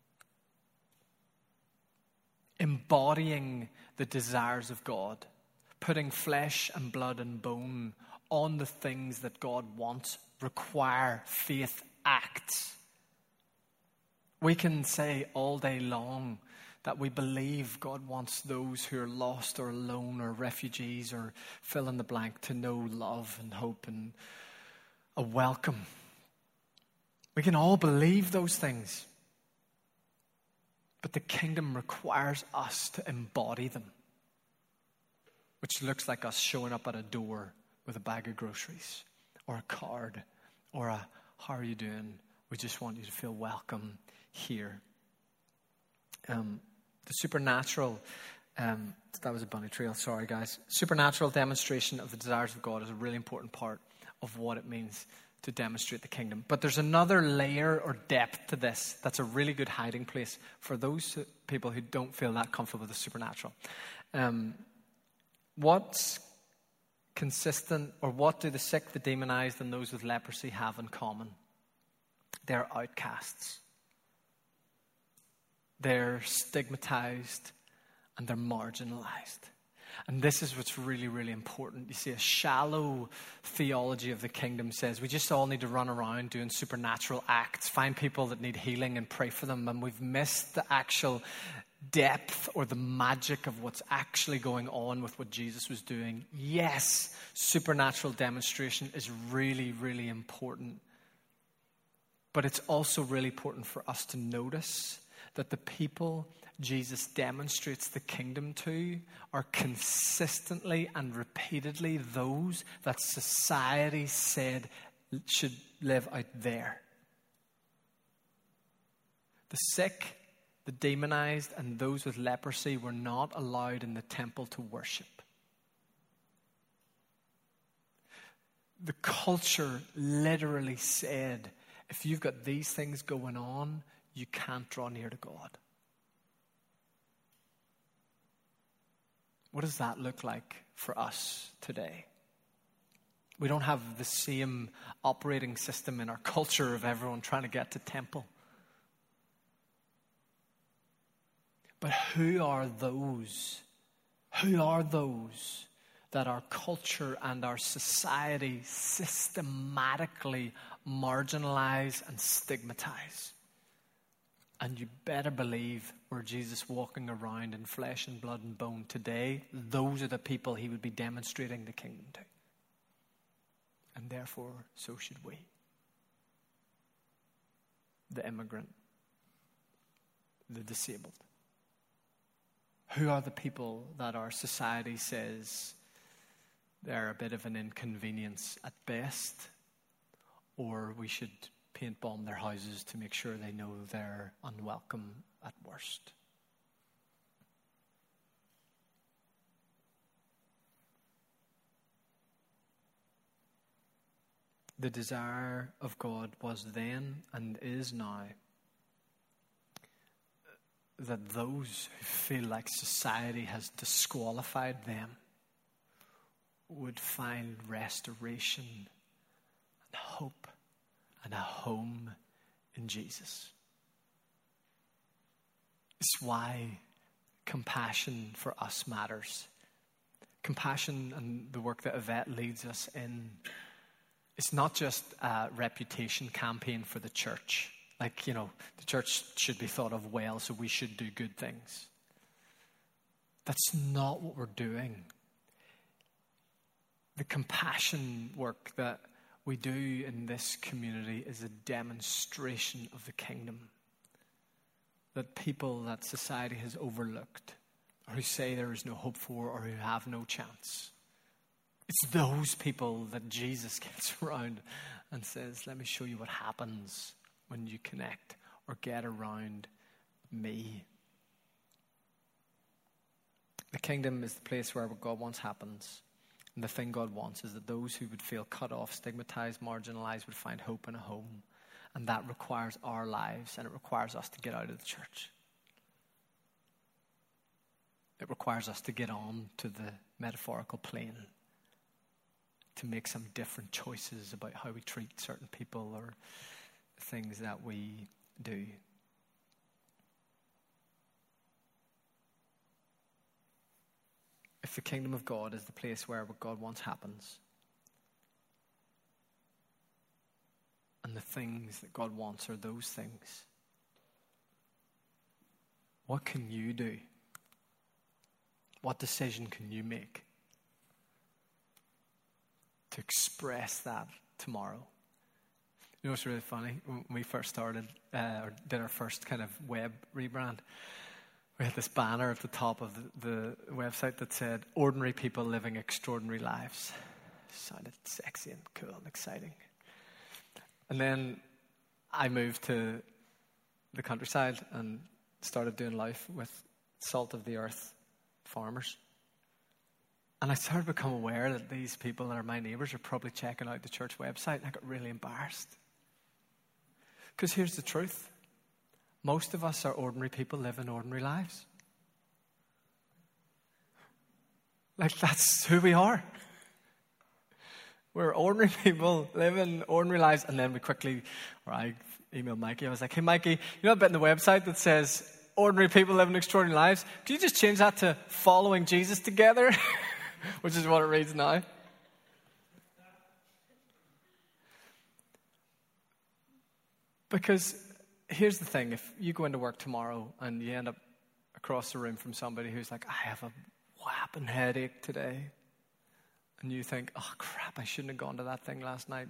Embodying the desires of God. Putting flesh and blood and bone on the things that God wants require faith acts. We can say all day long that we believe God wants those who are lost or alone or refugees or fill in the blank to know love and hope and a welcome. We can all believe those things. But the kingdom requires us to embody them. Which looks like us showing up at a door with a bag of groceries or a card or a, how are you doing? We just want you to feel welcome here. Um, the supernatural, um, that was a bunny trail, sorry guys. Supernatural demonstration of the desires of God is a really important part of what it means to demonstrate the kingdom. But there's another layer or depth to this that's a really good hiding place for those people who don't feel that comfortable with the supernatural. Um, What's consistent, or what do the sick, the demonized, and those with leprosy have in common? They're outcasts. They're stigmatized and they're marginalized. And this is what's really, really important. You see, a shallow theology of the kingdom says we just all need to run around doing supernatural acts, find people that need healing and pray for them. And we've missed the actual depth or the magic of what's actually going on with what Jesus was doing. Yes, supernatural demonstration is really, really important. But it's also really important for us to notice that the people Jesus demonstrates the kingdom to are consistently and repeatedly those that society said should live out there. The sick, the demonized, and those with leprosy were not allowed in the temple to worship. The culture literally said, if you've got these things going on, you can't draw near to God. What does that look like for us today? We don't have the same operating system in our culture of everyone trying to get to temple. But who are those? Who are those that our culture and our society systematically marginalize and stigmatize? And you better believe, were Jesus walking around in flesh and blood and bone today, those are the people he would be demonstrating the kingdom to. And therefore, so should we. The immigrant, the disabled. Who are the people that our society says they're a bit of an inconvenience at best, or we should paint bomb their houses to make sure they know they're unwelcome at worst? The desire of God was then and is now that those who feel like society has disqualified them would find restoration and hope and a home in Jesus. It's why compassion for us matters. Compassion and the work that Yvette leads us in, it's not just a reputation campaign for the church. Like, you know, the church should be thought of well, so we should do good things. That's not what we're doing. The compassion work that we do in this community is a demonstration of the kingdom. That people that society has overlooked, or who say there is no hope for, or who have no chance. It's those people that Jesus gets around and says, let me show you what happens when you connect or get around me. The kingdom is the place where what God wants happens. And the thing God wants is that those who would feel cut off, stigmatized, marginalized would find hope and a home. And that requires our lives, and it requires us to get out of the church. It requires us to get on to the metaphorical plane, to make some different choices about how we treat certain people or things that we do. If the kingdom of God is the place where what God wants happens, and the things that God wants are those things, what can you do? What decision can you make to express that tomorrow? You know what's really funny? When we first started, uh, or did our first kind of web rebrand, we had this banner at the top of the, the website that said, "Ordinary people living extraordinary lives." Sounded sexy and cool and exciting. And then I moved to the countryside and started doing life with salt of the earth farmers. And I started to become aware that these people that are my neighbours are probably checking out the church website, and I got really embarrassed. Because here's the truth. Most of us are ordinary people living ordinary lives. Like, that's who we are. We're ordinary people living ordinary lives. And then we quickly, or I emailed Mikey. I was like, hey, Mikey, you know that bit in the website that says ordinary people living extraordinary lives? Can you just change that to following Jesus together? Which is what it reads now. Because here's the thing. If you go into work tomorrow and you end up across the room from somebody who's like, I have a whapping headache today. And you think, oh, crap, I shouldn't have gone to that thing last night.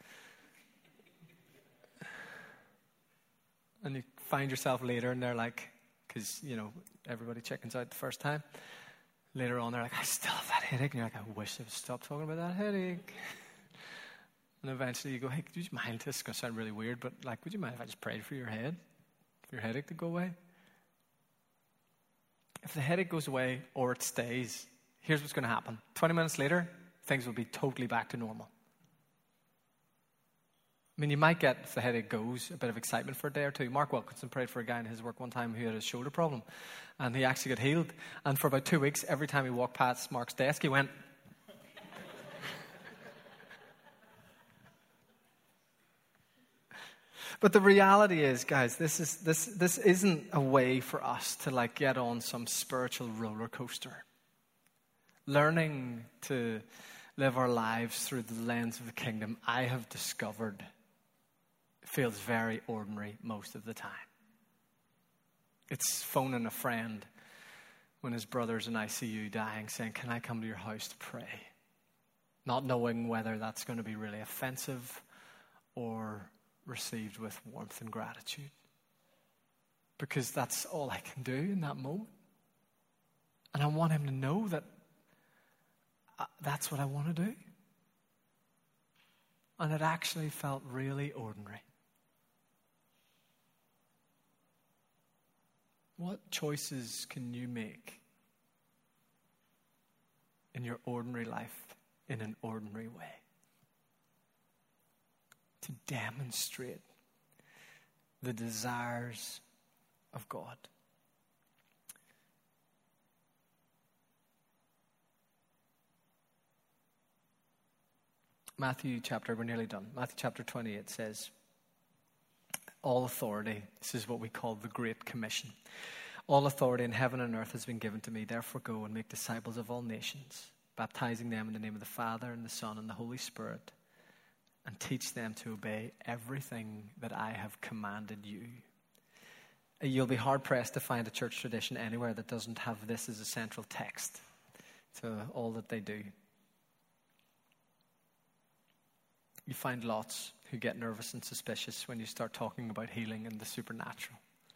And you find yourself later and they're like, because, you know, everybody chickens out the first time. Later on, they're like, I still have that headache. And you're like, I wish I would stop talking about that headache. And eventually you go, hey, would you mind, this is going to sound really weird, but like, would you mind if I just prayed for your head? For your headache to go away? If the headache goes away or it stays, here's what's going to happen. twenty minutes later, things will be totally back to normal. I mean, you might get, if the headache goes, a bit of excitement for a day or two. Mark Wilkinson prayed for a guy in his work one time who had a shoulder problem, and he actually got healed. And for about two weeks, every time he walked past Mark's desk, he went... But the reality is, guys, this is this this isn't a way for us to like get on some spiritual roller coaster. Learning to live our lives through the lens of the kingdom, I have discovered, feels very ordinary most of the time. It's phoning a friend when his brother's in I C U dying, saying, can I come to your house to pray? Not knowing whether that's going to be really offensive or received with warmth and gratitude. Because that's all I can do in that moment. And I want him to know that that's what I want to do. And it actually felt really ordinary. What choices can you make in your ordinary life in an ordinary way to demonstrate the desires of God? Matthew chapter, we're nearly done. Matthew chapter twenty-eight says, all authority, this is what we call the Great Commission. All authority in heaven and earth has been given to me. Therefore go and make disciples of all nations, baptizing them in the name of the Father and the Son and the Holy Spirit, and teach them to obey everything that I have commanded you. You'll be hard-pressed to find a church tradition anywhere that doesn't have this as a central text to all that they do. You find lots who get nervous and suspicious when you start talking about healing and the supernatural.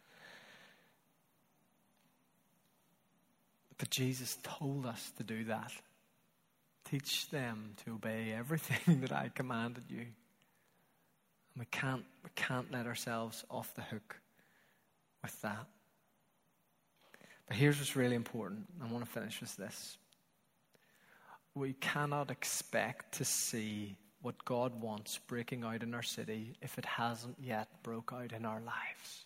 But Jesus told us to do that. Teach them to obey everything that I commanded you. And we can't, we can't let ourselves off the hook with that. But here's what's really important. I want to finish with this. We cannot expect to see what God wants breaking out in our city if it hasn't yet broke out in our lives.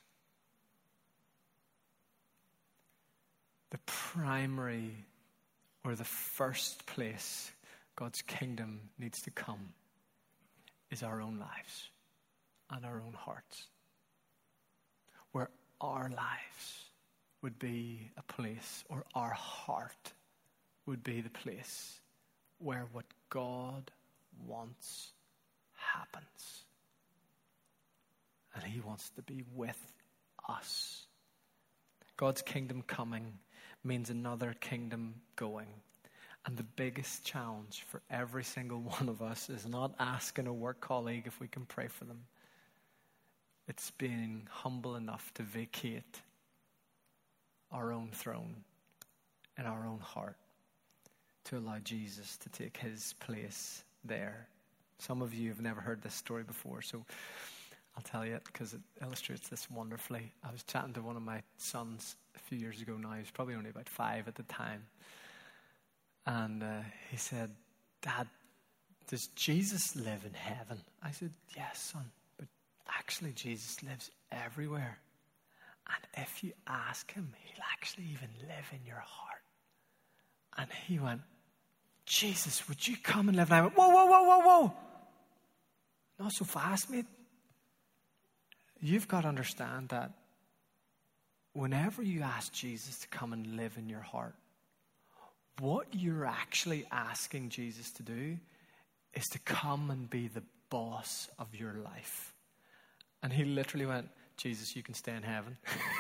The primary or the first place God's kingdom needs to come is our own lives and our own hearts. Where our lives would be a place, or our heart would be the place where what God wants happens. And He wants to be with us. God's kingdom coming means another kingdom going. And the biggest challenge for every single one of us is not asking a work colleague if we can pray for them. It's being humble enough to vacate our own throne in our own heart to allow Jesus to take His place there. Some of you have never heard this story before, so I'll tell you it because it illustrates this wonderfully. I was chatting to one of my sons a few years ago now. He was probably only about five at the time. And uh, he said, Dad, does Jesus live in heaven? I said, yes, son, but actually Jesus lives everywhere. And if you ask Him, He'll actually even live in your heart. And he went, Jesus, would you come and live? And I went, whoa, whoa, whoa, whoa, whoa. Not so fast, mate. You've got to understand that whenever you ask Jesus to come and live in your heart, what you're actually asking Jesus to do is to come and be the boss of your life. And he literally went, Jesus, you can stay in heaven.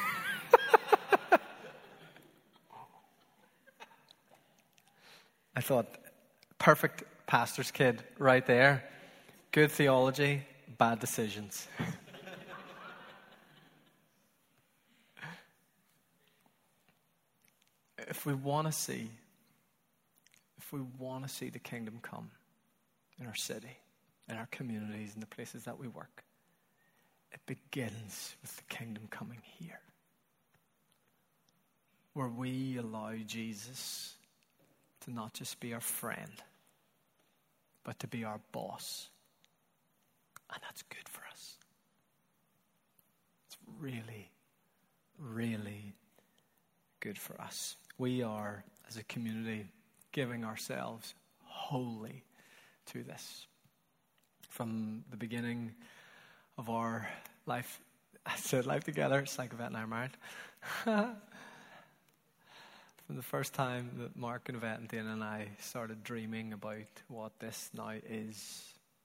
I thought, perfect pastor's kid right there. Good theology, bad decisions. If we want to see, if we want to see the kingdom come in our city, in our communities, in the places that we work, it begins with the kingdom coming here. Where we allow Jesus to not just be our friend, but to be our boss. And that's good for us. It's really, really good for us. We are, as a community, giving ourselves wholly to this. From the beginning of our life, I said life together, it's like Yvette and I are married. From the first time that Mark and Yvette and Dana and I started dreaming about what this now is,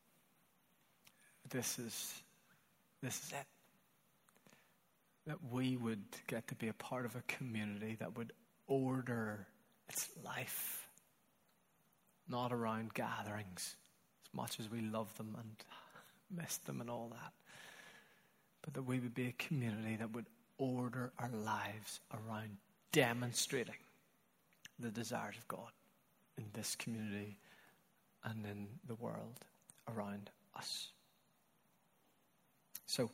this is, this is it. That we would get to be a part of a community that would order its life, not around gatherings, as much as we love them and miss them and all that, but that we would be a community that would order our lives around demonstrating the desires of God in this community and in the world around us. So,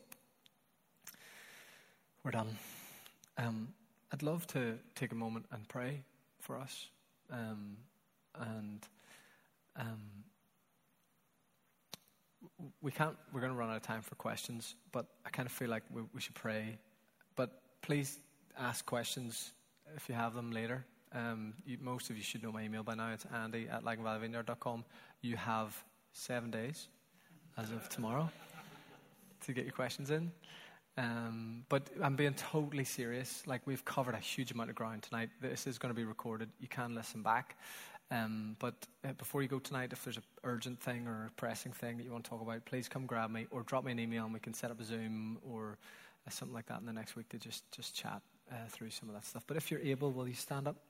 we're done. Um, I'd love to take a moment and pray for us. Um, and um, we can't, we're going to run out of time for questions, but I kind of feel like we, we should pray. But please ask questions if you have them later. Um, you, most of you should know my email by now. It's andy at lagan valley vineyard dot com. You have seven days as of tomorrow to get your questions in. Um, but I'm being totally serious. Like, we've covered a huge amount of ground tonight. This is going to be recorded. You can listen back. Um, but uh, before you go tonight, if there's an urgent thing or a pressing thing that you want to talk about, please come grab me or drop me an email and we can set up a Zoom or uh, something like that in the next week to just, just chat uh, through some of that stuff. But if you're able, will you stand up?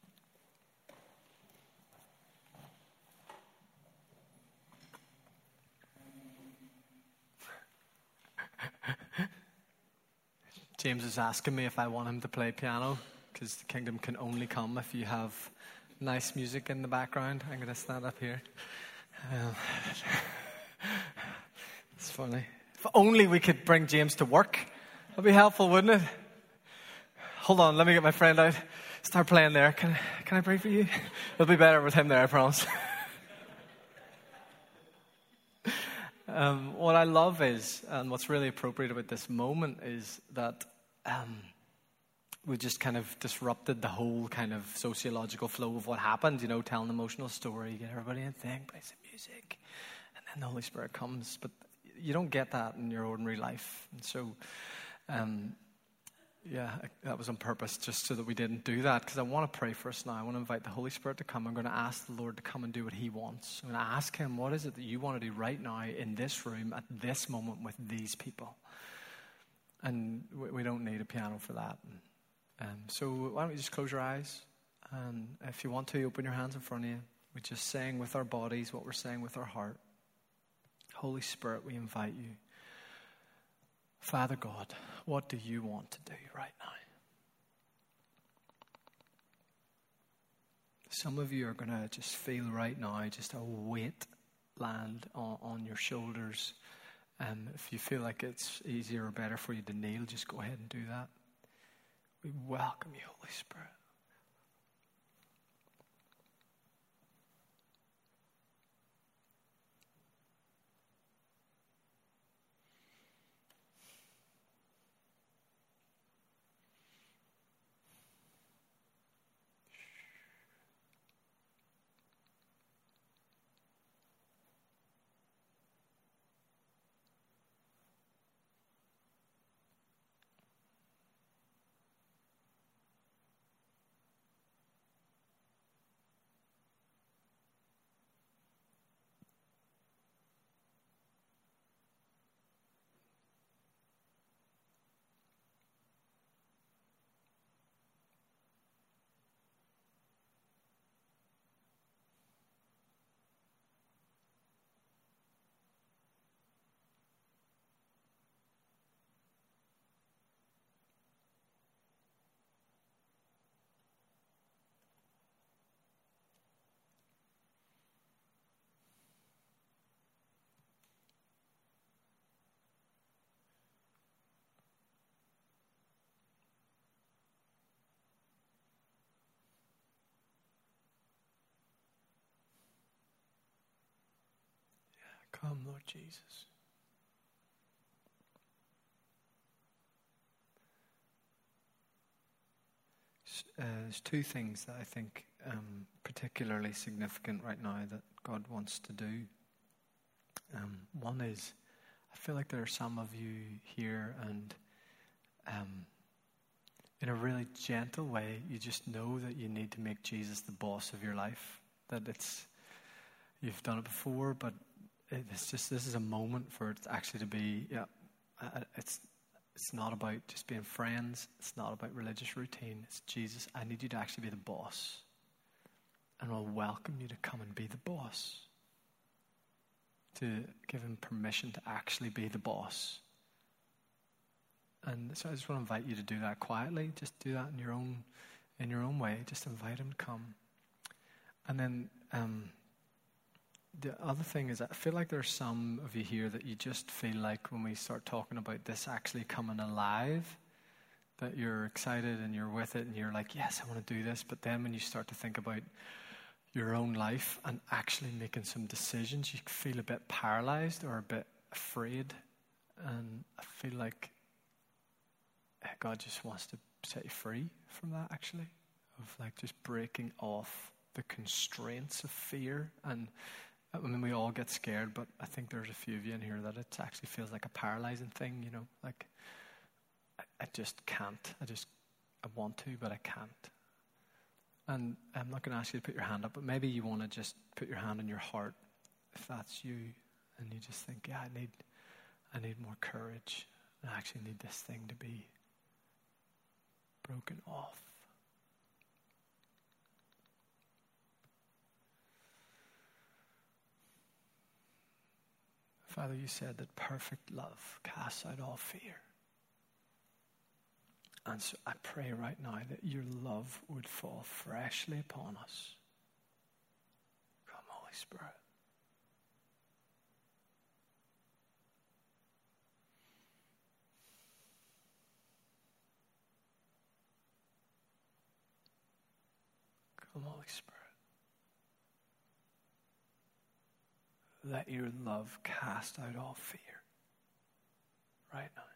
James is asking me if I want him to play piano, because the kingdom can only come if you have nice music in the background. I'm going to stand up here. Um, it's funny. If only we could bring James to work. That'd be helpful, wouldn't it? Hold on, let me get my friend out. Start playing there. Can I, can I pray for you? It'll be better with him there, I promise. Um, what I love is, and what's really appropriate about this moment is that um, we just kind of disrupted the whole kind of sociological flow of what happened, you know, tell an emotional story, get everybody in thing, play some music, and then the Holy Spirit comes. But you don't get that in your ordinary life. And so, um, yeah, that was on purpose, just so that we didn't do that, because I want to pray for us now. I want to invite the Holy Spirit to come. I'm going to ask the Lord to come and do what he wants. I'm going to ask him, what is it that you want to do right now in this room at this moment with these people? And we, we don't need a piano for that. And, um, so why don't we just close your eyes? And if you want to, open your hands in front of you. We just saying with our bodies what we're saying with our heart. Holy Spirit, we invite you. Father God, what do you want to do right now? Some of you are going to just feel right now just a weight land on, on your shoulders. And if you feel like it's easier or better for you to kneel, just go ahead and do that. We welcome you, Holy Spirit. Come, Lord Jesus. Uh, there's two things that I think um, particularly significant right now that God wants to do. Um, one is, I feel like there are some of you here, and um, in a really gentle way, you just know that you need to make Jesus the boss of your life. That it's, you've done it before, but it's just, this is a moment for it actually to be, yeah, it's it's not about just being friends. It's not about religious routine. It's Jesus, I need you to actually be the boss. And I'll welcome you to come and be the boss. To give him permission to actually be the boss. And so I just want to invite you to do that quietly. Just do that in your own, in your own way. Just invite him to come. And then, um, the other thing is, I feel like there are some of you here that you just feel like when we start talking about this actually coming alive, that you're excited and you're with it and you're like, yes, I want to do this. But then when you start to think about your own life and actually making some decisions, you feel a bit paralyzed or a bit afraid. And I feel like God just wants to set you free from that, actually, of like just breaking off the constraints of fear and I mean, we all get scared, but I think there's a few of you in here that it actually feels like a paralyzing thing, you know, like I, I just can't. I just, I want to, but I can't. And I'm not going to ask you to put your hand up, but maybe you want to just put your hand on your heart if that's you, and you just think, yeah, I need, I need more courage. I actually need this thing to be broken off. Father, you said that perfect love casts out all fear. And so I pray right now that your love would fall freshly upon us. Come, Holy Spirit. Come, Holy Spirit. Let your love cast out all fear right now.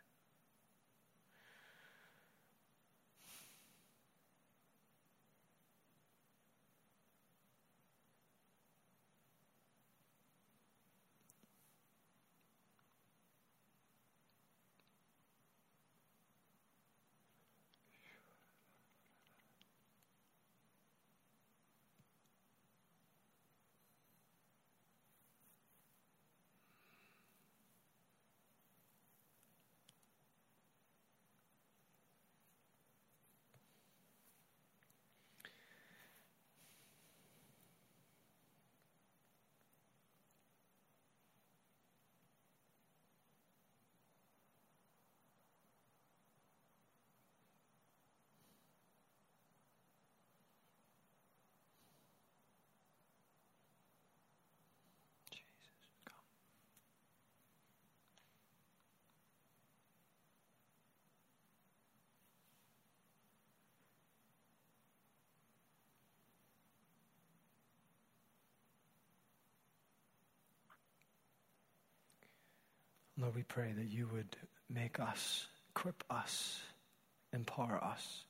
Lord, we pray that you would make us, equip us, empower us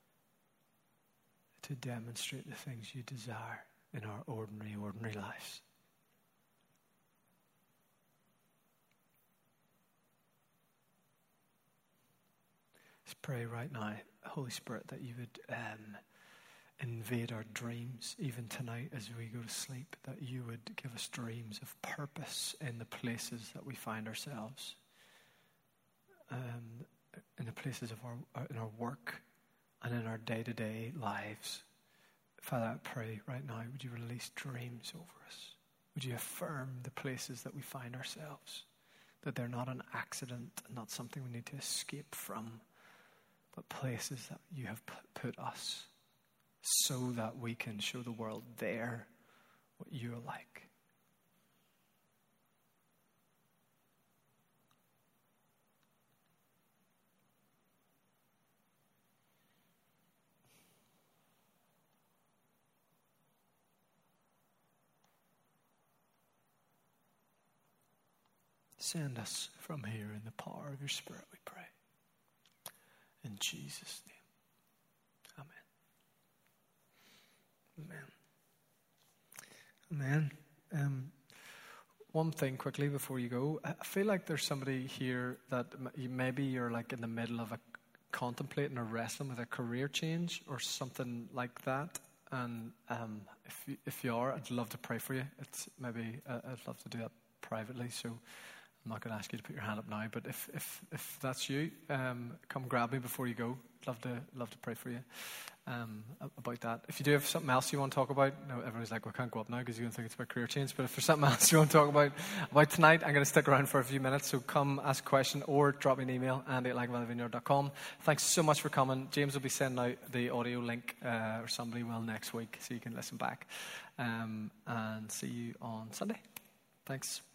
to demonstrate the things you desire in our ordinary, ordinary lives. Let's pray right now, Holy Spirit, that you would um, invade our dreams, even tonight as we go to sleep, that you would give us dreams of purpose in the places that we find ourselves, um, in the places of our, in our work and in our day-to-day lives. Father, I pray right now, would you release dreams over us? Would you affirm the places that we find ourselves, that they're not an accident, not something we need to escape from, but places that you have put us so that we can show the world there what you're like. Send us from here in the power of your Spirit, we pray. In Jesus' name. Amen. Amen. Um, one thing quickly before you go. I feel like there's somebody here that maybe you're like in the middle of a contemplating or wrestling with a career change or something like that. And um, if you, if you are, I'd love to pray for you. It's maybe uh, I'd love to do that privately. So I'm not going to ask you to put your hand up now. But if if if that's you, um, come grab me before you go. Love to love to pray for you. Um, about that. If you do have something else you want to talk about, no, everybody's like, well, I can't go up now because you don't think it's about career change. But if there's something else you want to talk about about tonight, I'm going to stick around for a few minutes. So come ask a question or drop me an email, andy at lagan valley vineyard dot com. Thanks so much for coming. James will be sending out the audio link, uh, or somebody will next week, so you can listen back. Um, and see you on Sunday. Thanks.